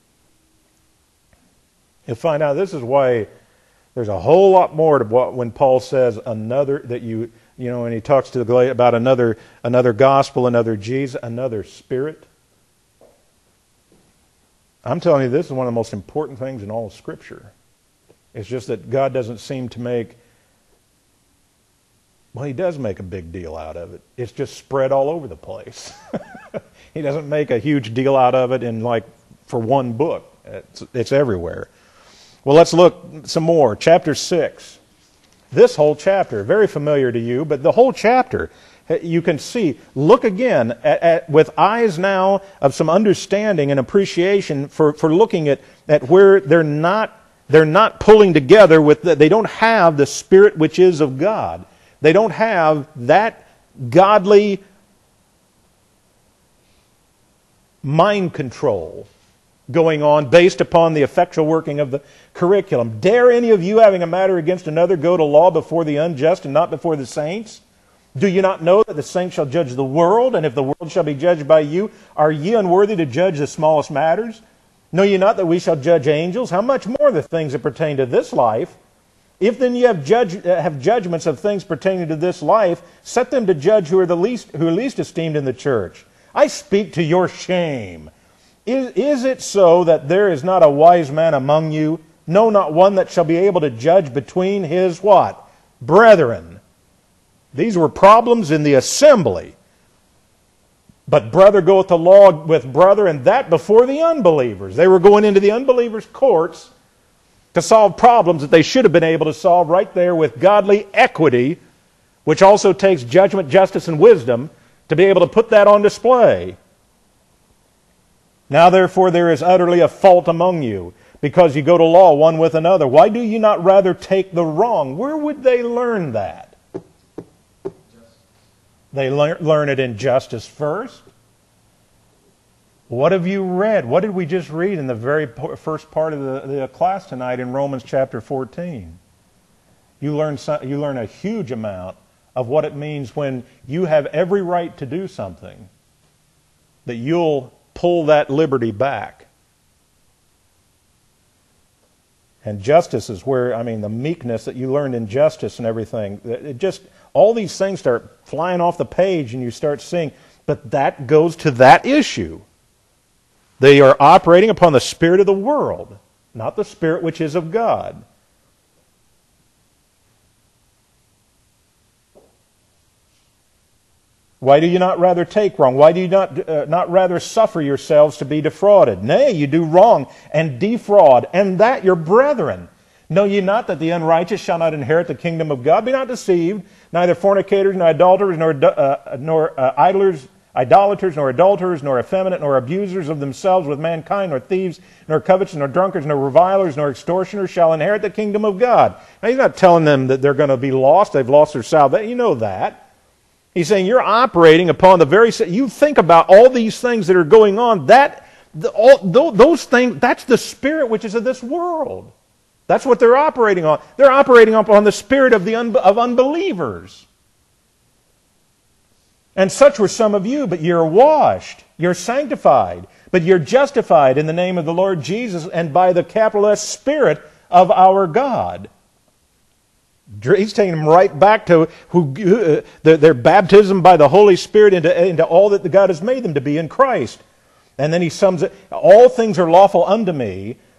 You'll find out this is why there's a whole lot more to what when Paul says another that you you know, and he talks to the Galatians about another another gospel, another Jesus, another spirit. I'm telling you, this is one of the most important things in all of Scripture. It's just that God doesn't seem to make, well, He does make a big deal out of it. It's just spread all over the place. He doesn't make a huge deal out of it in like for one book. It's, it's everywhere. Well, let's look some more. Chapter six. This whole chapter, very familiar to you, but the whole chapter, you can see, look again at, at, with eyes now of some understanding and appreciation for, for looking at, at where they're not, they're not pulling together with, the, they don't have the Spirit which is of God. They don't have that godly mind control going on based upon the effectual working of the curriculum. Dare any of you, having a matter against another, go to law before the unjust and not before the saints? Do you not know that the saints shall judge the world, and if the world shall be judged by you, are ye unworthy to judge the smallest matters? Know ye not that we shall judge angels? How much more the things that pertain to this life? If then ye have, judge, have judgments of things pertaining to this life, set them to judge who are the least, who are least esteemed in the church. I speak to your shame. Is, is it so that there is not a wise man among you? No, not one that shall be able to judge between his what? Brethren. These were problems in the assembly. But brother goeth to law with brother, and that before the unbelievers. They were going into the unbelievers' courts to solve problems that they should have been able to solve right there with godly equity, which also takes judgment, justice, and wisdom to be able to put that on display. Now therefore there is utterly a fault among you, because you go to law one with another. Why do you not rather take the wrong? Where would they learn that? They learn, learn it in justice first. What have you read? What did we just read in the very first part of the, the class tonight in Romans chapter fourteen? You learn, some, you learn a huge amount of what it means when you have every right to do something, that you'll pull that liberty back. And justice is where, I mean, the meekness that you learned in justice and everything, it just, all these things start flying off the page and you start seeing, but that goes to that issue. They are operating upon the spirit of the world, not the Spirit which is of God. Why do you not rather take wrong? Why do you not, uh, not rather suffer yourselves to be defrauded? Nay, you do wrong and defraud, and that your brethren. Know ye not that the unrighteous shall not inherit the kingdom of God? Be not deceived, neither fornicators, nor adulterers, nor, uh, nor uh, idlers, idolaters, nor adulterers, nor effeminate, nor abusers of themselves with mankind, nor thieves, nor covetous, nor drunkards, nor revilers, nor extortioners shall inherit the kingdom of God. Now, he's not telling them that they're going to be lost. They've lost their salvation. You know that. He's saying you're operating upon the very... You think about all these things that are going on. That, the, all, those things, that's the spirit which is of this world. That's what they're operating on. They're operating upon the spirit of, the un, of unbelievers. And such were some of you, but you're washed, you're sanctified, but you're justified in the name of the Lord Jesus and by the capital S Spirit of our God. He's taking them right back to who, uh, their, their baptism by the Holy Spirit into, into all that God has made them to be in Christ. And then he sums it, all things are lawful unto me,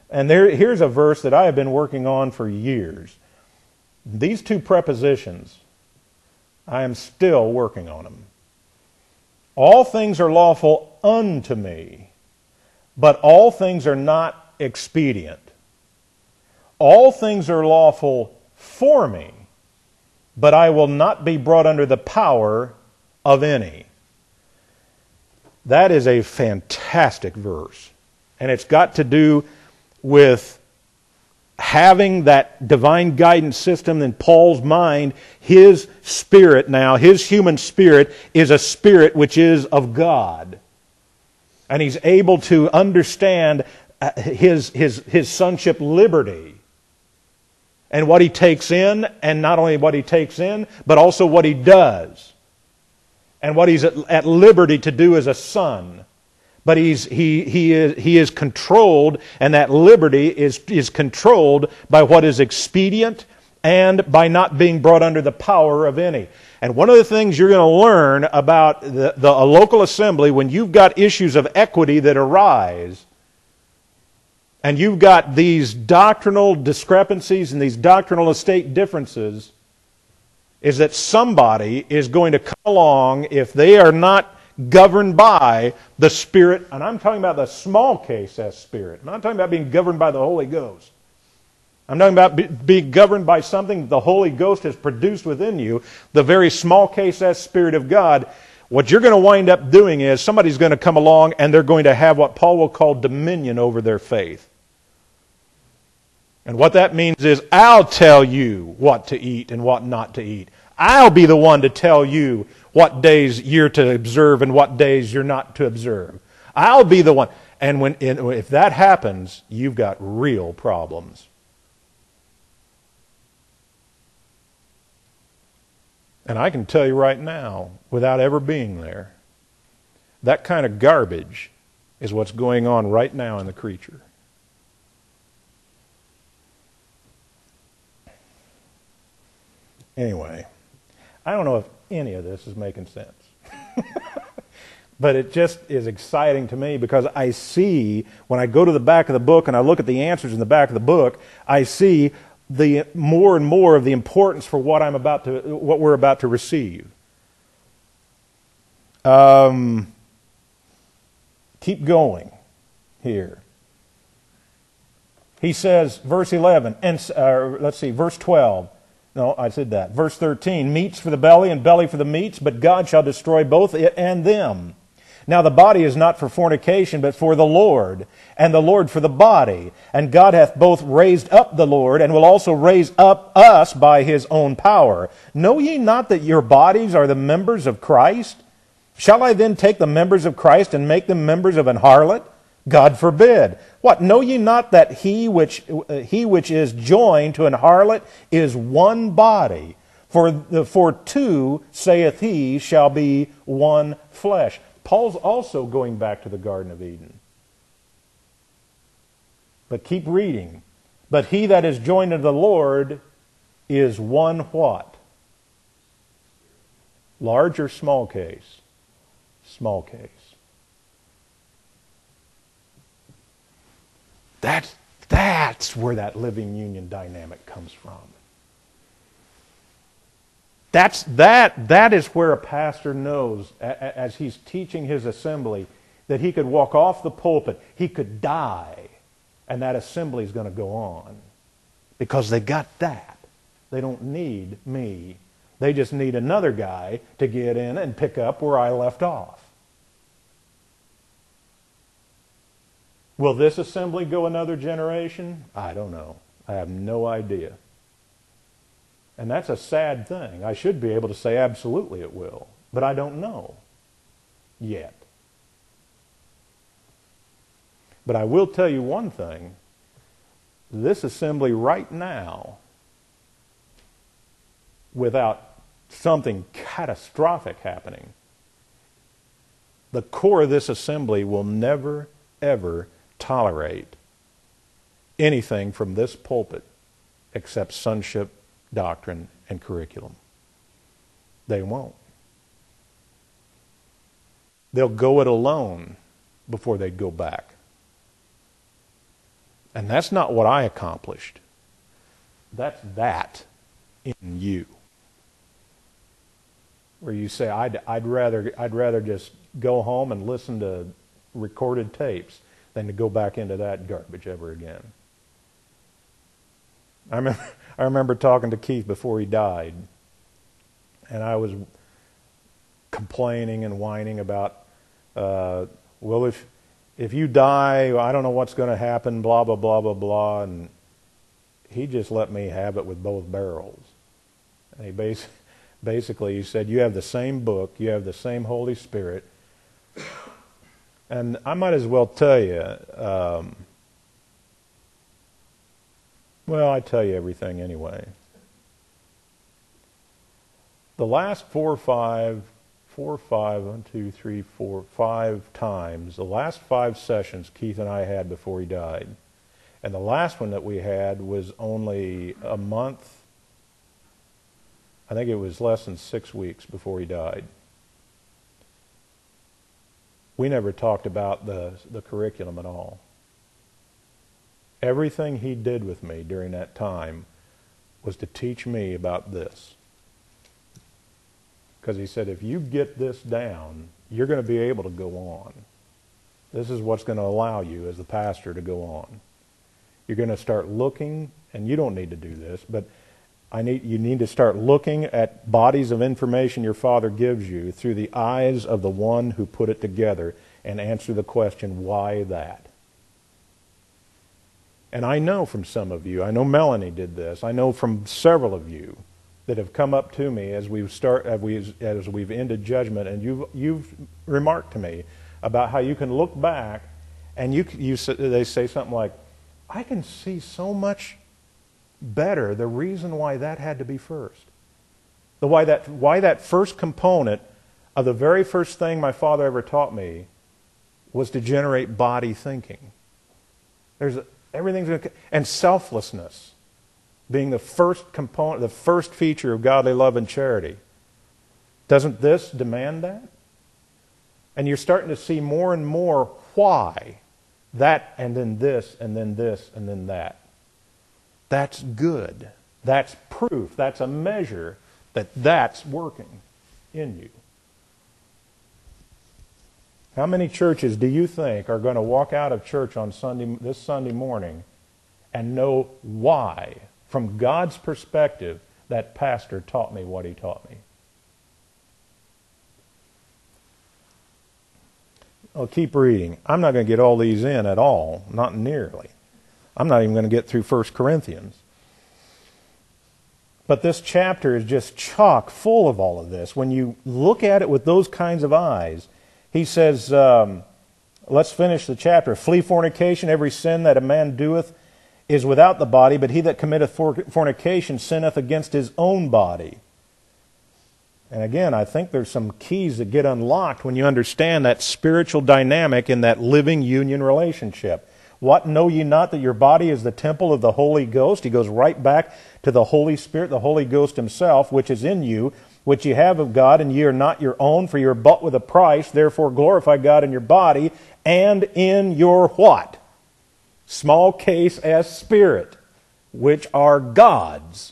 And there, here's a verse that I have been working on for years. These two prepositions, I am still working on them. All things are lawful unto me, but all things are not expedient. All things are lawful for me, but I will not be brought under the power of any. That is a fantastic verse. And it's got to do with having that divine guidance system in Paul's mind. His spirit now, his human spirit, is a spirit which is of God. And he's able to understand his, his, his sonship liberty. And what he takes in, and not only what he takes in, but also what he does. And what he's at, at liberty to do as a son. But he's, he, he, is, he is controlled, and that liberty is, is controlled by what is expedient and by not being brought under the power of any. And one of the things you're going to learn about the, the, a local assembly, when you've got issues of equity that arise, and you've got these doctrinal discrepancies and these doctrinal estate differences, is that somebody is going to come along, if they are not governed by the Spirit, and I'm talking about the small case as Spirit. I'm not talking about being governed by the Holy Ghost. I'm talking about be, being governed by something the Holy Ghost has produced within you, the very small case as Spirit of God. What you're going to wind up doing is somebody's going to come along and they're going to have what Paul will call dominion over their faith. And what that means is, I'll tell you what to eat and what not to eat. I'll be the one to tell you what days you're to observe and what days you're not to observe. I'll be the one. And when if that happens, you've got real problems. And I can tell you right now, without ever being there, that kind of garbage is what's going on right now in the creature. Anyway, I don't know if any of this is making sense. But it just is exciting to me because I see, when I go to the back of the book and I look at the answers in the back of the book, I see the more and more of the importance for what I'm about to, what we're about to receive. Um, keep going here. He says, verse eleven, and uh, let's see, verse twelve. No, I said that. Verse thirteen, meats for the belly and belly for the meats, but God shall destroy both it and them. Now the body is not for fornication, but for the Lord, and the Lord for the body. And God hath both raised up the Lord, and will also raise up us by his own power. Know ye not that your bodies are the members of Christ? Shall I then take the members of Christ and make them members of an harlot? God forbid. What, know ye not that he which uh, he which is joined to an harlot is one body? For the for two, saith he, shall be one flesh. Paul's also going back to the Garden of Eden. But keep reading. But he that is joined to the Lord is one what? Large or small case? Small case. That's, that's where that living union dynamic comes from. That's, that, that is where a pastor knows, as he's teaching his assembly, that he could walk off the pulpit, he could die, and that assembly is going to go on. Because they got that. They don't need me. They just need another guy to get in and pick up where I left off. Will this assembly go another generation? I don't know. I have no idea. And that's a sad thing. I should be able to say absolutely it will. But I don't know yet. But I will tell you one thing. This assembly right now, without something catastrophic happening, the core of this assembly will never, ever tolerate anything from this pulpit except sonship doctrine and curriculum. They won't. They'll go it alone before they'd go back. And that's not what I accomplished. That's that in you. Where you say, I'd, I'd rather I'd rather just go home and listen to recorded tapes than to go back into that garbage ever again. I remember, I remember talking to Keith before he died, and I was complaining and whining about, uh, well, if if you die, I don't know what's going to happen, blah, blah, blah, blah, blah, and he just let me have it with both barrels. And he basically, basically he said, you have the same book, you have the same Holy Spirit, and I might as well tell you, um, well, I tell you everything anyway. The last four or five, four or five, one, two, three, four, five times, the last five sessions Keith and I had before he died, and the last one that we had was only a month, I think it was less than six weeks before he died. We never talked about the, the curriculum at all. Everything he did with me during that time was to teach me about this. Because he said, if you get this down, you're going to be able to go on. This is what's going to allow you as the pastor to go on. You're going to start looking, and you don't need to do this, but I need you need to start looking at bodies of information your Father gives you through the eyes of the one who put it together and answer the question, why that? And I know from some of you, I know Melanie did this, I know from several of you that have come up to me as we've start as we as we've ended judgment, and you've you've remarked to me about how you can look back and you you they say something like, I can see so much better the reason why that had to be first. The why that why that first component of the very first thing my father ever taught me was to generate body thinking. There's a, everything's gonna, and selflessness being the first component, the first feature of godly love and charity. Doesn't this demand that? And you're starting to see more and more why that and then this and then this and then that. That's good. That's proof. That's a measure that that's working in you. How many churches do you think are going to walk out of church on Sunday, this Sunday morning and know why, from God's perspective, that pastor taught me what he taught me? I'll keep reading. I'm not going to get all these in at all, not nearly. I'm not even going to get through First Corinthians. But this chapter is just chock full of all of this. When you look at it with those kinds of eyes, he says, um, let's finish the chapter. Flee fornication, every sin that a man doeth is without the body, but he that committeth fornication sinneth against his own body. And again, I think there's some keys that get unlocked when you understand that spiritual dynamic in that living union relationship. What, know ye not that your body is the temple of the Holy Ghost? He goes right back to the Holy Spirit, the Holy Ghost himself, which is in you, which ye have of God, and ye are not your own, for ye are bought with a price. Therefore glorify God in your body and in your what? Small case as spirit, which are God's.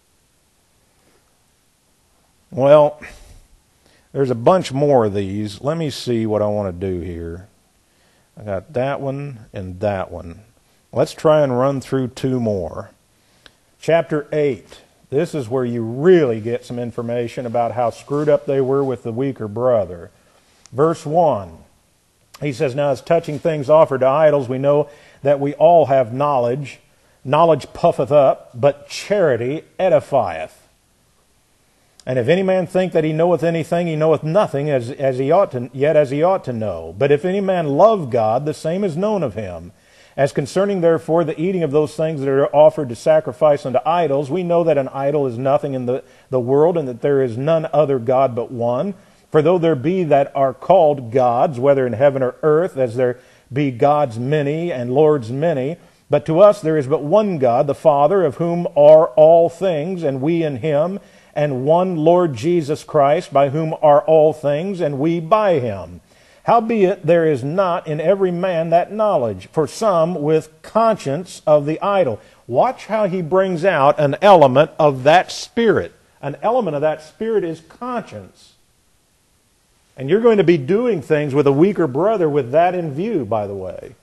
Well, there's a bunch more of these. Let me see what I want to do here. I got that one and that one. Let's try and run through two more. Chapter eight. This is where you really get some information about how screwed up they were with the weaker brother. Verse one. He says, now as touching things offered to idols, we know that we all have knowledge. Knowledge puffeth up, but charity edifieth. And if any man think that he knoweth anything, he knoweth nothing, as, as he ought to, yet as he ought to know. But if any man love God, the same is known of him. As concerning therefore the eating of those things that are offered to sacrifice unto idols, we know that an idol is nothing in the, the world, and that there is none other God but one. For though there be that are called gods, whether in heaven or earth, as there be gods many and lords many, but to us there is but one God, the Father, of whom are all things, and we in him, and one Lord Jesus Christ, by whom are all things, and we by him. Howbeit there is not in every man that knowledge, for some with conscience of the idol. Watch how he brings out an element of that spirit. An element of that spirit is conscience. And you're going to be doing things with a weaker brother with that in view, by the way.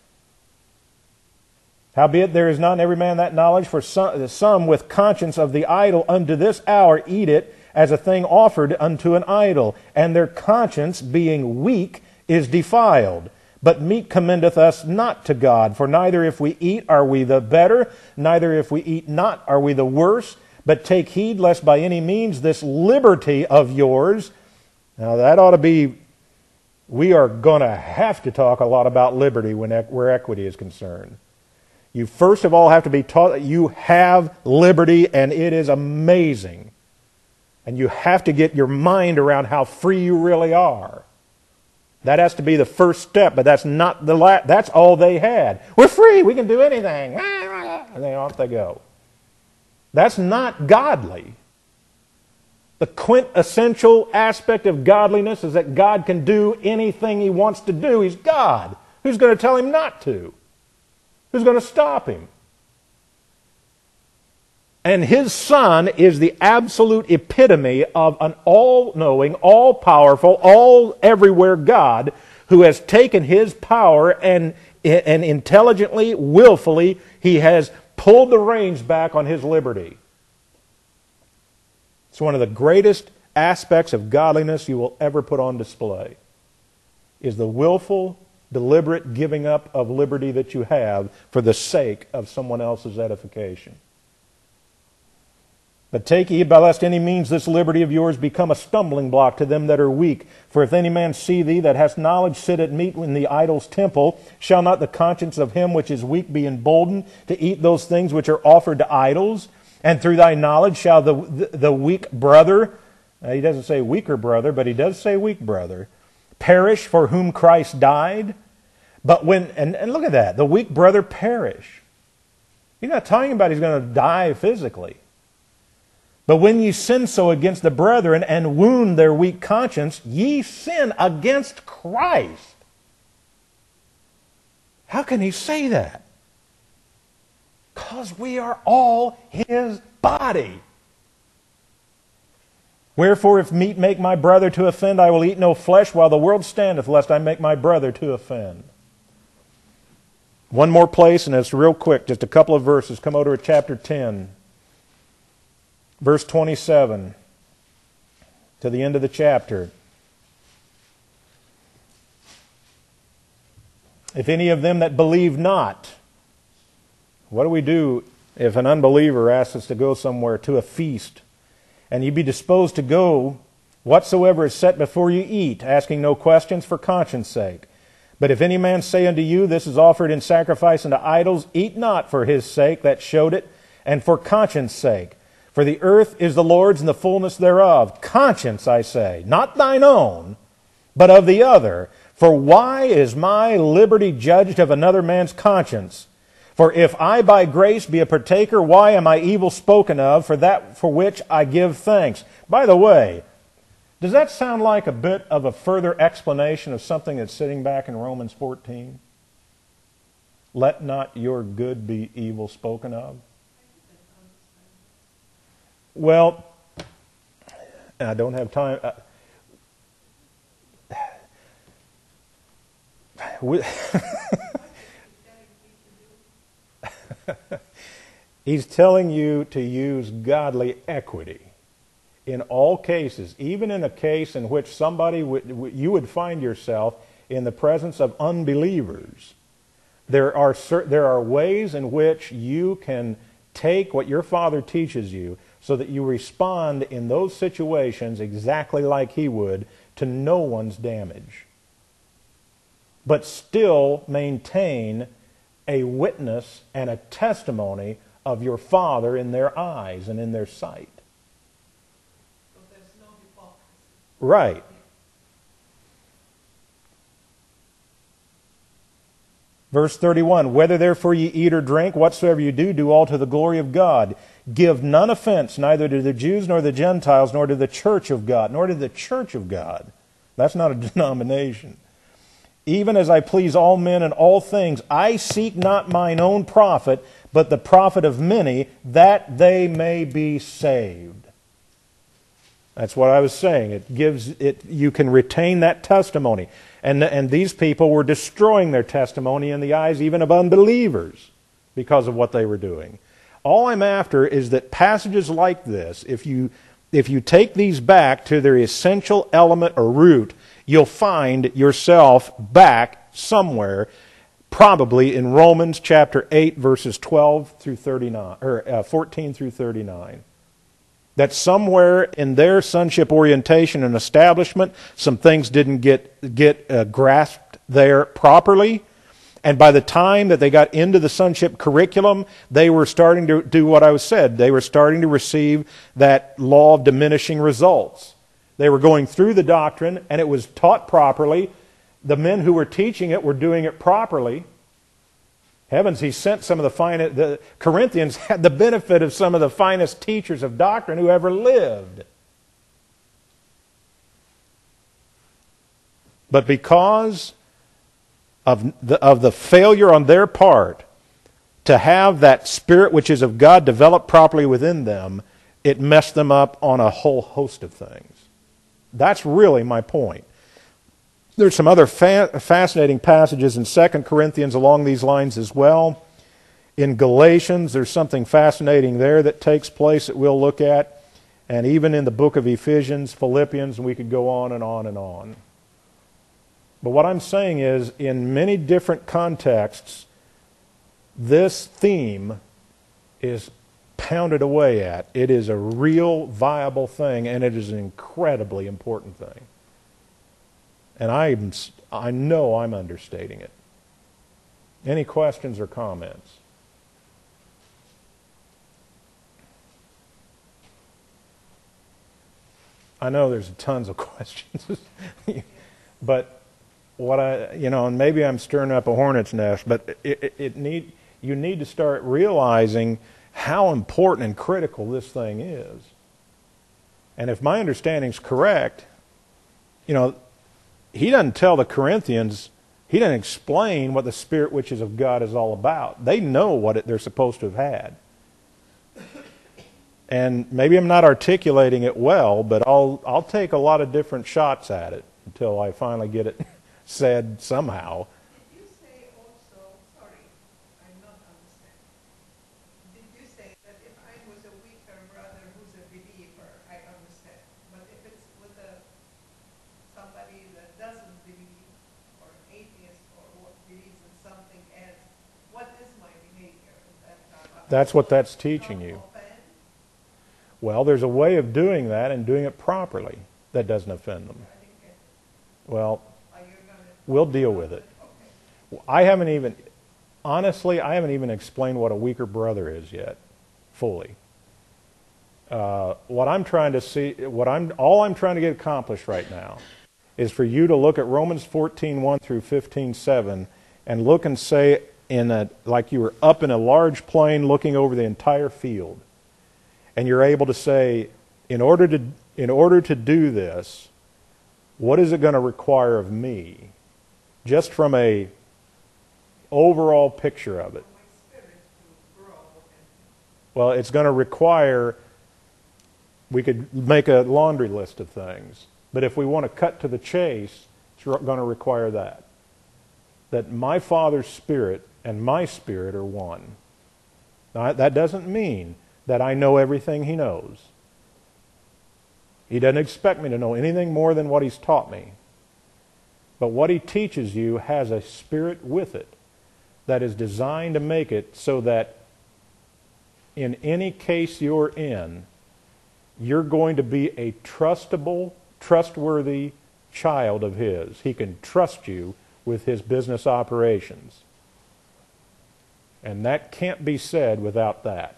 Howbeit there is not in every man that knowledge, for some, some with conscience of the idol unto this hour eat it as a thing offered unto an idol, and their conscience being weak is defiled. But meat commendeth us not to God, for neither if we eat are we the better, neither if we eat not are we the worse, but take heed lest by any means this liberty of yours. Now that ought to be, we are going to have to talk a lot about liberty when, where equity is concerned. You first of all have to be taught that you have liberty, and it is amazing. And you have to get your mind around how free you really are. That has to be the first step, but that's not the la- that's all they had. We're free, we can do anything. And then off they go. That's not godly. The quintessential aspect of godliness is that God can do anything He wants to do. He's God. Who's going to tell Him not to? Who's going to stop Him? And His Son is the absolute epitome of an all-knowing, all-powerful, all-everywhere God who has taken His power and, and intelligently, willfully, He has pulled the reins back on His liberty. It's one of the greatest aspects of godliness you will ever put on display, is the willful, deliberate giving up of liberty that you have for the sake of someone else's edification. But take heed, by lest any means this liberty of yours become a stumbling block to them that are weak. For if any man see thee that hast knowledge sit at meat in the idol's temple, shall not the conscience of him which is weak be emboldened to eat those things which are offered to idols? And through thy knowledge shall the, the, the weak brother, uh, he doesn't say weaker brother, but he does say weak brother, perish for whom Christ died? But when, and, and look at that, the weak brother perish. He's not talking about he's going to die physically. But when ye sin so against the brethren and wound their weak conscience, ye sin against Christ. How can he say that? Because we are all His body. Wherefore, if meat make my brother to offend, I will eat no flesh while the world standeth, lest I make my brother to offend. One more place, and it's real quick, just a couple of verses. Come over to chapter ten. Verse twenty-seven, to the end of the chapter. If any of them that believe not, what do we do if an unbeliever asks us to go somewhere to a feast, and ye be disposed to go, whatsoever is set before you eat, asking no questions for conscience sake? But if any man say unto you, this is offered in sacrifice unto idols, eat not for his sake that showed it, and for conscience sake. For the earth is the Lord's and the fullness thereof. Conscience, I say, not thine own, but of the other. For why is my liberty judged of another man's conscience? For if I by grace be a partaker, why am I evil spoken of for that for which I give thanks? By the way, does that sound like a bit of a further explanation of something that's sitting back in Romans fourteen? Let not your good be evil spoken of. Well, I don't have time. Uh, we, he's telling you to use godly equity in all cases, even in a case in which somebody would, you would find yourself in the presence of unbelievers. There are certain, there are ways in which you can take what your Father teaches you so that you respond in those situations exactly like He would, to no one's damage, but still maintain a witness and a testimony of your Father in their eyes and in their sight. So there's no hypocrisy. Right. Verse thirty-one, whether therefore ye eat or drink, whatsoever you do, do all to the glory of God. Give none offense, neither to the Jews nor the Gentiles, nor to the church of God, nor to the church of God. That's not a denomination. even as I please all men in all things, I seek not mine own profit, but the profit of many, that they may be saved. That's what I was saying. It gives it. You can retain that testimony. And, and these people were destroying their testimony in the eyes even of unbelievers because of what they were doing. All I'm after is that passages like this, if you, if you take these back to their essential element or root, you'll find yourself back somewhere, probably in Romans chapter eight, verses twelve through thirty-nine, or uh, fourteen through thirty-nine. That somewhere in their sonship orientation and establishment, some things didn't get get uh, grasped there properly. And by the time that they got into the sonship curriculum, they were starting to do what I was said. They were starting to receive that law of diminishing results. They were going through the doctrine, and it was taught properly. The men who were teaching it were doing it properly. Heavens, he sent some of the finest, the Corinthians had the benefit of some of the finest teachers of doctrine who ever lived. But because of the, of the failure on their part to have that spirit which is of God developed properly within them, it messed them up on a whole host of things. That's really my point. There's some other fa- fascinating passages in Second Corinthians along these lines as well. In Galatians, there's something fascinating there that takes place that we'll look at. And even in the book of Ephesians, Philippians, and we could go on and on and on. But what I'm saying is, in many different contexts, this theme is pounded away at. It is a real viable thing, and it is an incredibly important thing. And I'm, I know I'm understating it. Any questions or comments? I know there's tons of questions. But what I, you know, and maybe I'm stirring up a hornet's nest, but it, it, it need, you need to start realizing how important and critical this thing is. And if my understanding is correct, you know, he doesn't tell the Corinthians, he doesn't explain what the Spirit which is of God is all about. They know what it, they're supposed to have had. And maybe I'm not articulating it well, but I'll, I'll take a lot of different shots at it until I finally get it said somehow. Did you say also, sorry, I'm not understanding. Did you say that if I was a weaker brother who's a believer, I understand. But if it's with a somebody that doesn't believe, or an atheist, or what believes in something else, what is my behavior at that time? That's what that's teaching you. Well, there's a way of doing that and doing it properly that doesn't offend them. Well, we'll deal with it. I haven't even, honestly, I haven't even explained what a weaker brother is yet, fully. Uh, what I'm trying to see, what I'm, all I'm trying to get accomplished right now is for you to look at Romans fourteen, one through fifteen, seven, and look and say, in a, like you were up in a large plane looking over the entire field. And you're able to say, in order to, in order to do this, what is it going to require of me? Just from a overall picture of it. Well, it's going to require, we could make a laundry list of things. But if we want to cut to the chase, it's going to require that. That my Father's Spirit and my spirit are one. Now, that doesn't mean that I know everything He knows. He doesn't expect me to know anything more than what He's taught me. But what He teaches you has a spirit with it that is designed to make it so that in any case you're in, you're going to be a trustable, trustworthy child of His. He can trust you with His business operations. And that can't be said without that.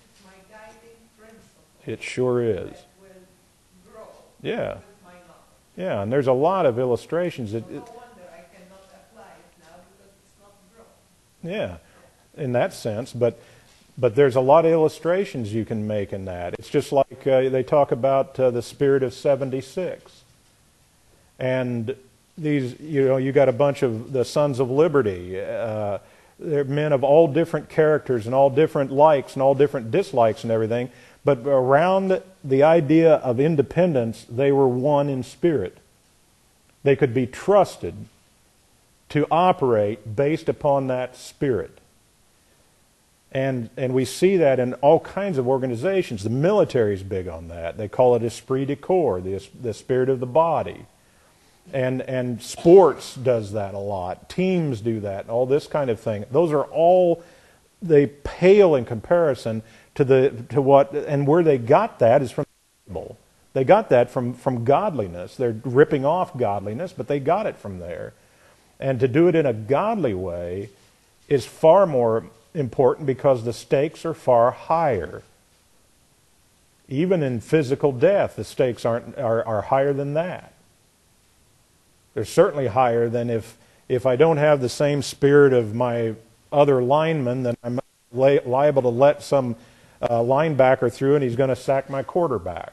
It sure is. Yeah. Yeah, and there's a lot of illustrations. That, no wonder I cannot apply it now because it's not grown. Yeah, in that sense. But but there's a lot of illustrations you can make in that. It's just like uh, they talk about uh, the spirit of seventy-six. And these, you know, you got a bunch of the Sons of Liberty. Uh, they're men of all different characters and all different likes and all different dislikes and everything. But around the idea of independence, they were one in spirit. They could be trusted to operate based upon that spirit. And and we see that in all kinds of organizations. The military is big on that. They call it esprit de corps, the, the spirit of the body. And and sports does that a lot. Teams do that, all this kind of thing. Those are all, they pale in comparison to the to what, and where they got that is from the Bible. They got that from, from godliness. They're ripping off godliness, but they got it from there. And to do it in a godly way is far more important because the stakes are far higher. Even in physical death, the stakes aren't are, are higher than that. They're certainly higher than if if I don't have the same spirit of my other linemen, then I'm li- liable to let some uh, linebacker through and he's going to sack my quarterback.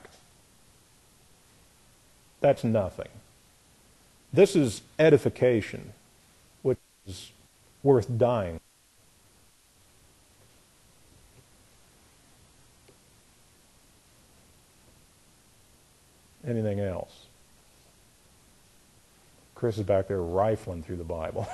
That's nothing. This is edification, which is worth dying. Anything else? Chris is back there rifling through the Bible.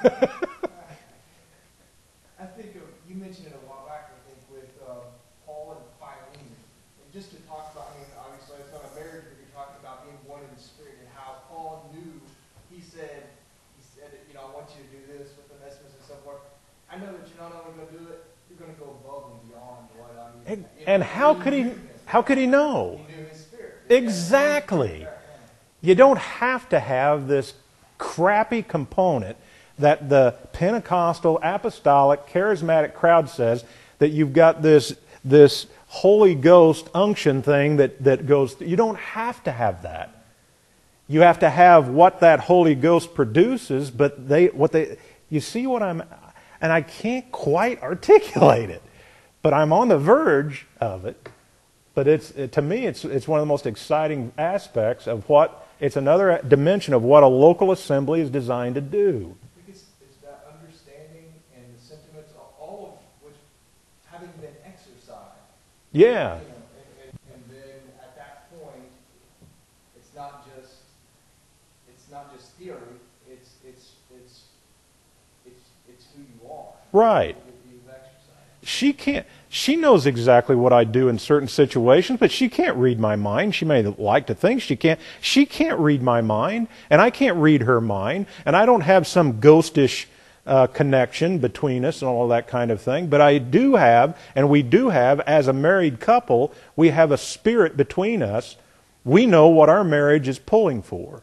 I think of, you mentioned it a while back, I think, with uh, Paul and Philemon. And just to talk about, I mean, obviously it's not a marriage, but you're talking about being one in the spirit and how Paul knew, he said, he said, you know, I want you to do this with the messages and so forth. I know that you're not only going to do it, you're going to go above and beyond what I mean. And, You know, and how could he, how could he know? He knew his spirit. Exactly. You don't have to have this crappy component that the Pentecostal, apostolic, charismatic crowd says, that you've got this, this Holy Ghost unction thing that, that goes... You don't have to have that. You have to have what that Holy Ghost produces, but they, what they... You see what I'm... And I can't quite articulate it, but I'm on the verge of it. But it's it, to me, it's it's one of the most exciting aspects of what... It's another dimension of what a local assembly is designed to do. I think it's, it's that understanding and the sentiments, all of which having been exercised. Yeah. You know, and, and, and then at that point, it's not just it's not just theory. It's it's it's it's it's who you are. Right. You've exercised. She can't... She knows exactly what I do in certain situations, but she can't read my mind. She may like to think she can't. She can't read my mind, and I can't read her mind, and I don't have some ghostish uh, connection between us and all that kind of thing. But I do have, and we do have, as a married couple, we have a spirit between us. We know what our marriage is pulling for.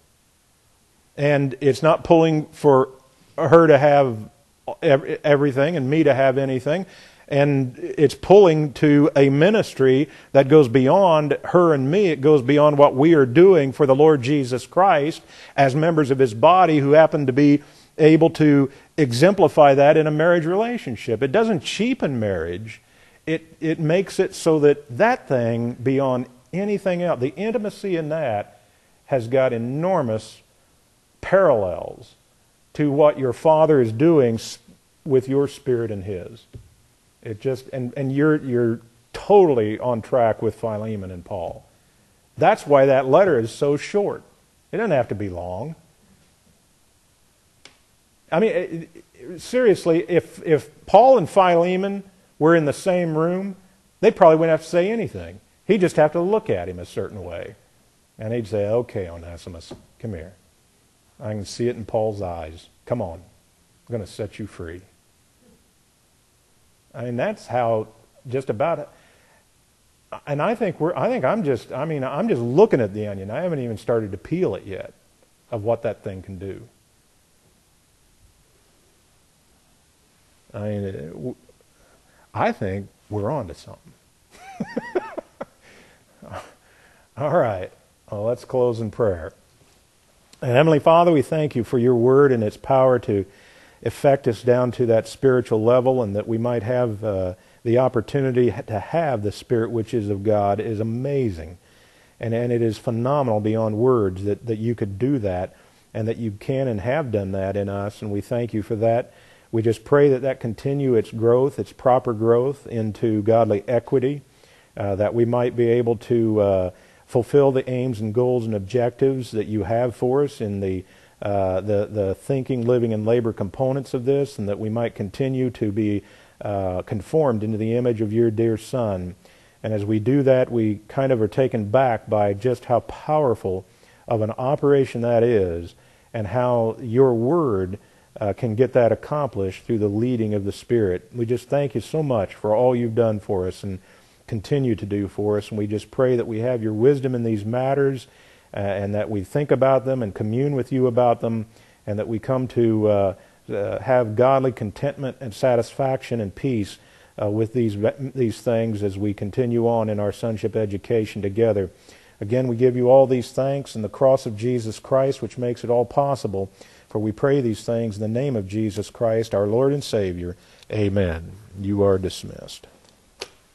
And it's not pulling for her to have everything and me to have anything. And it's pulling to a ministry that goes beyond her and me. It goes beyond what we are doing for the Lord Jesus Christ as members of His body who happen to be able to exemplify that in a marriage relationship. It doesn't cheapen marriage. It, it makes it so that that thing, beyond anything else, the intimacy in that has got enormous parallels to what your Father is doing with your spirit and His. It just and, and you're you're totally on track with Philemon and Paul. That's why that letter is so short. It doesn't have to be long. I mean, it, it, seriously, if if Paul and Philemon were in the same room, they probably wouldn't have to say anything. He'd just have to look at him a certain way, and he'd say, "Okay, Onesimus, come here. I can see it in Paul's eyes. Come on, I'm going to set you free." I mean, that's how just about it. And I think we're, I think I'm just, I mean, I'm just looking at the onion. I haven't even started to peel it yet of what that thing can do. I mean, I think we're on to something. All right. Well, let's close in prayer. And Heavenly Father, we thank you for your word and its power to affect us down to that spiritual level, and that we might have uh, the opportunity to have the Spirit which is of God is amazing. And, and it is phenomenal beyond words that, that you could do that. and that you can and have done that in us, and we thank you for that. We just pray that that continue its growth, its proper growth into godly equity, uh, that we might be able to uh, fulfill the aims and goals and objectives that you have for us in the, uh, the, the thinking, living, and labor components of this, and that we might continue to be uh, conformed into the image of your dear Son. And as we do that, we kind of are taken back by just how powerful of an operation that is, and how your Word uh, can get that accomplished through the leading of the Spirit. We just thank you so much for all you've done for us and continue to do for us. And we just pray that we have your wisdom in these matters, uh, and that we think about them and commune with you about them, and that we come to uh, uh, have godly contentment and satisfaction and peace uh, with these, these things as we continue on in our sonship education together. Again, we give you all these thanks in the cross of Jesus Christ, which makes it all possible. For we pray these things in the name of Jesus Christ, our Lord and Savior. Amen. You are dismissed.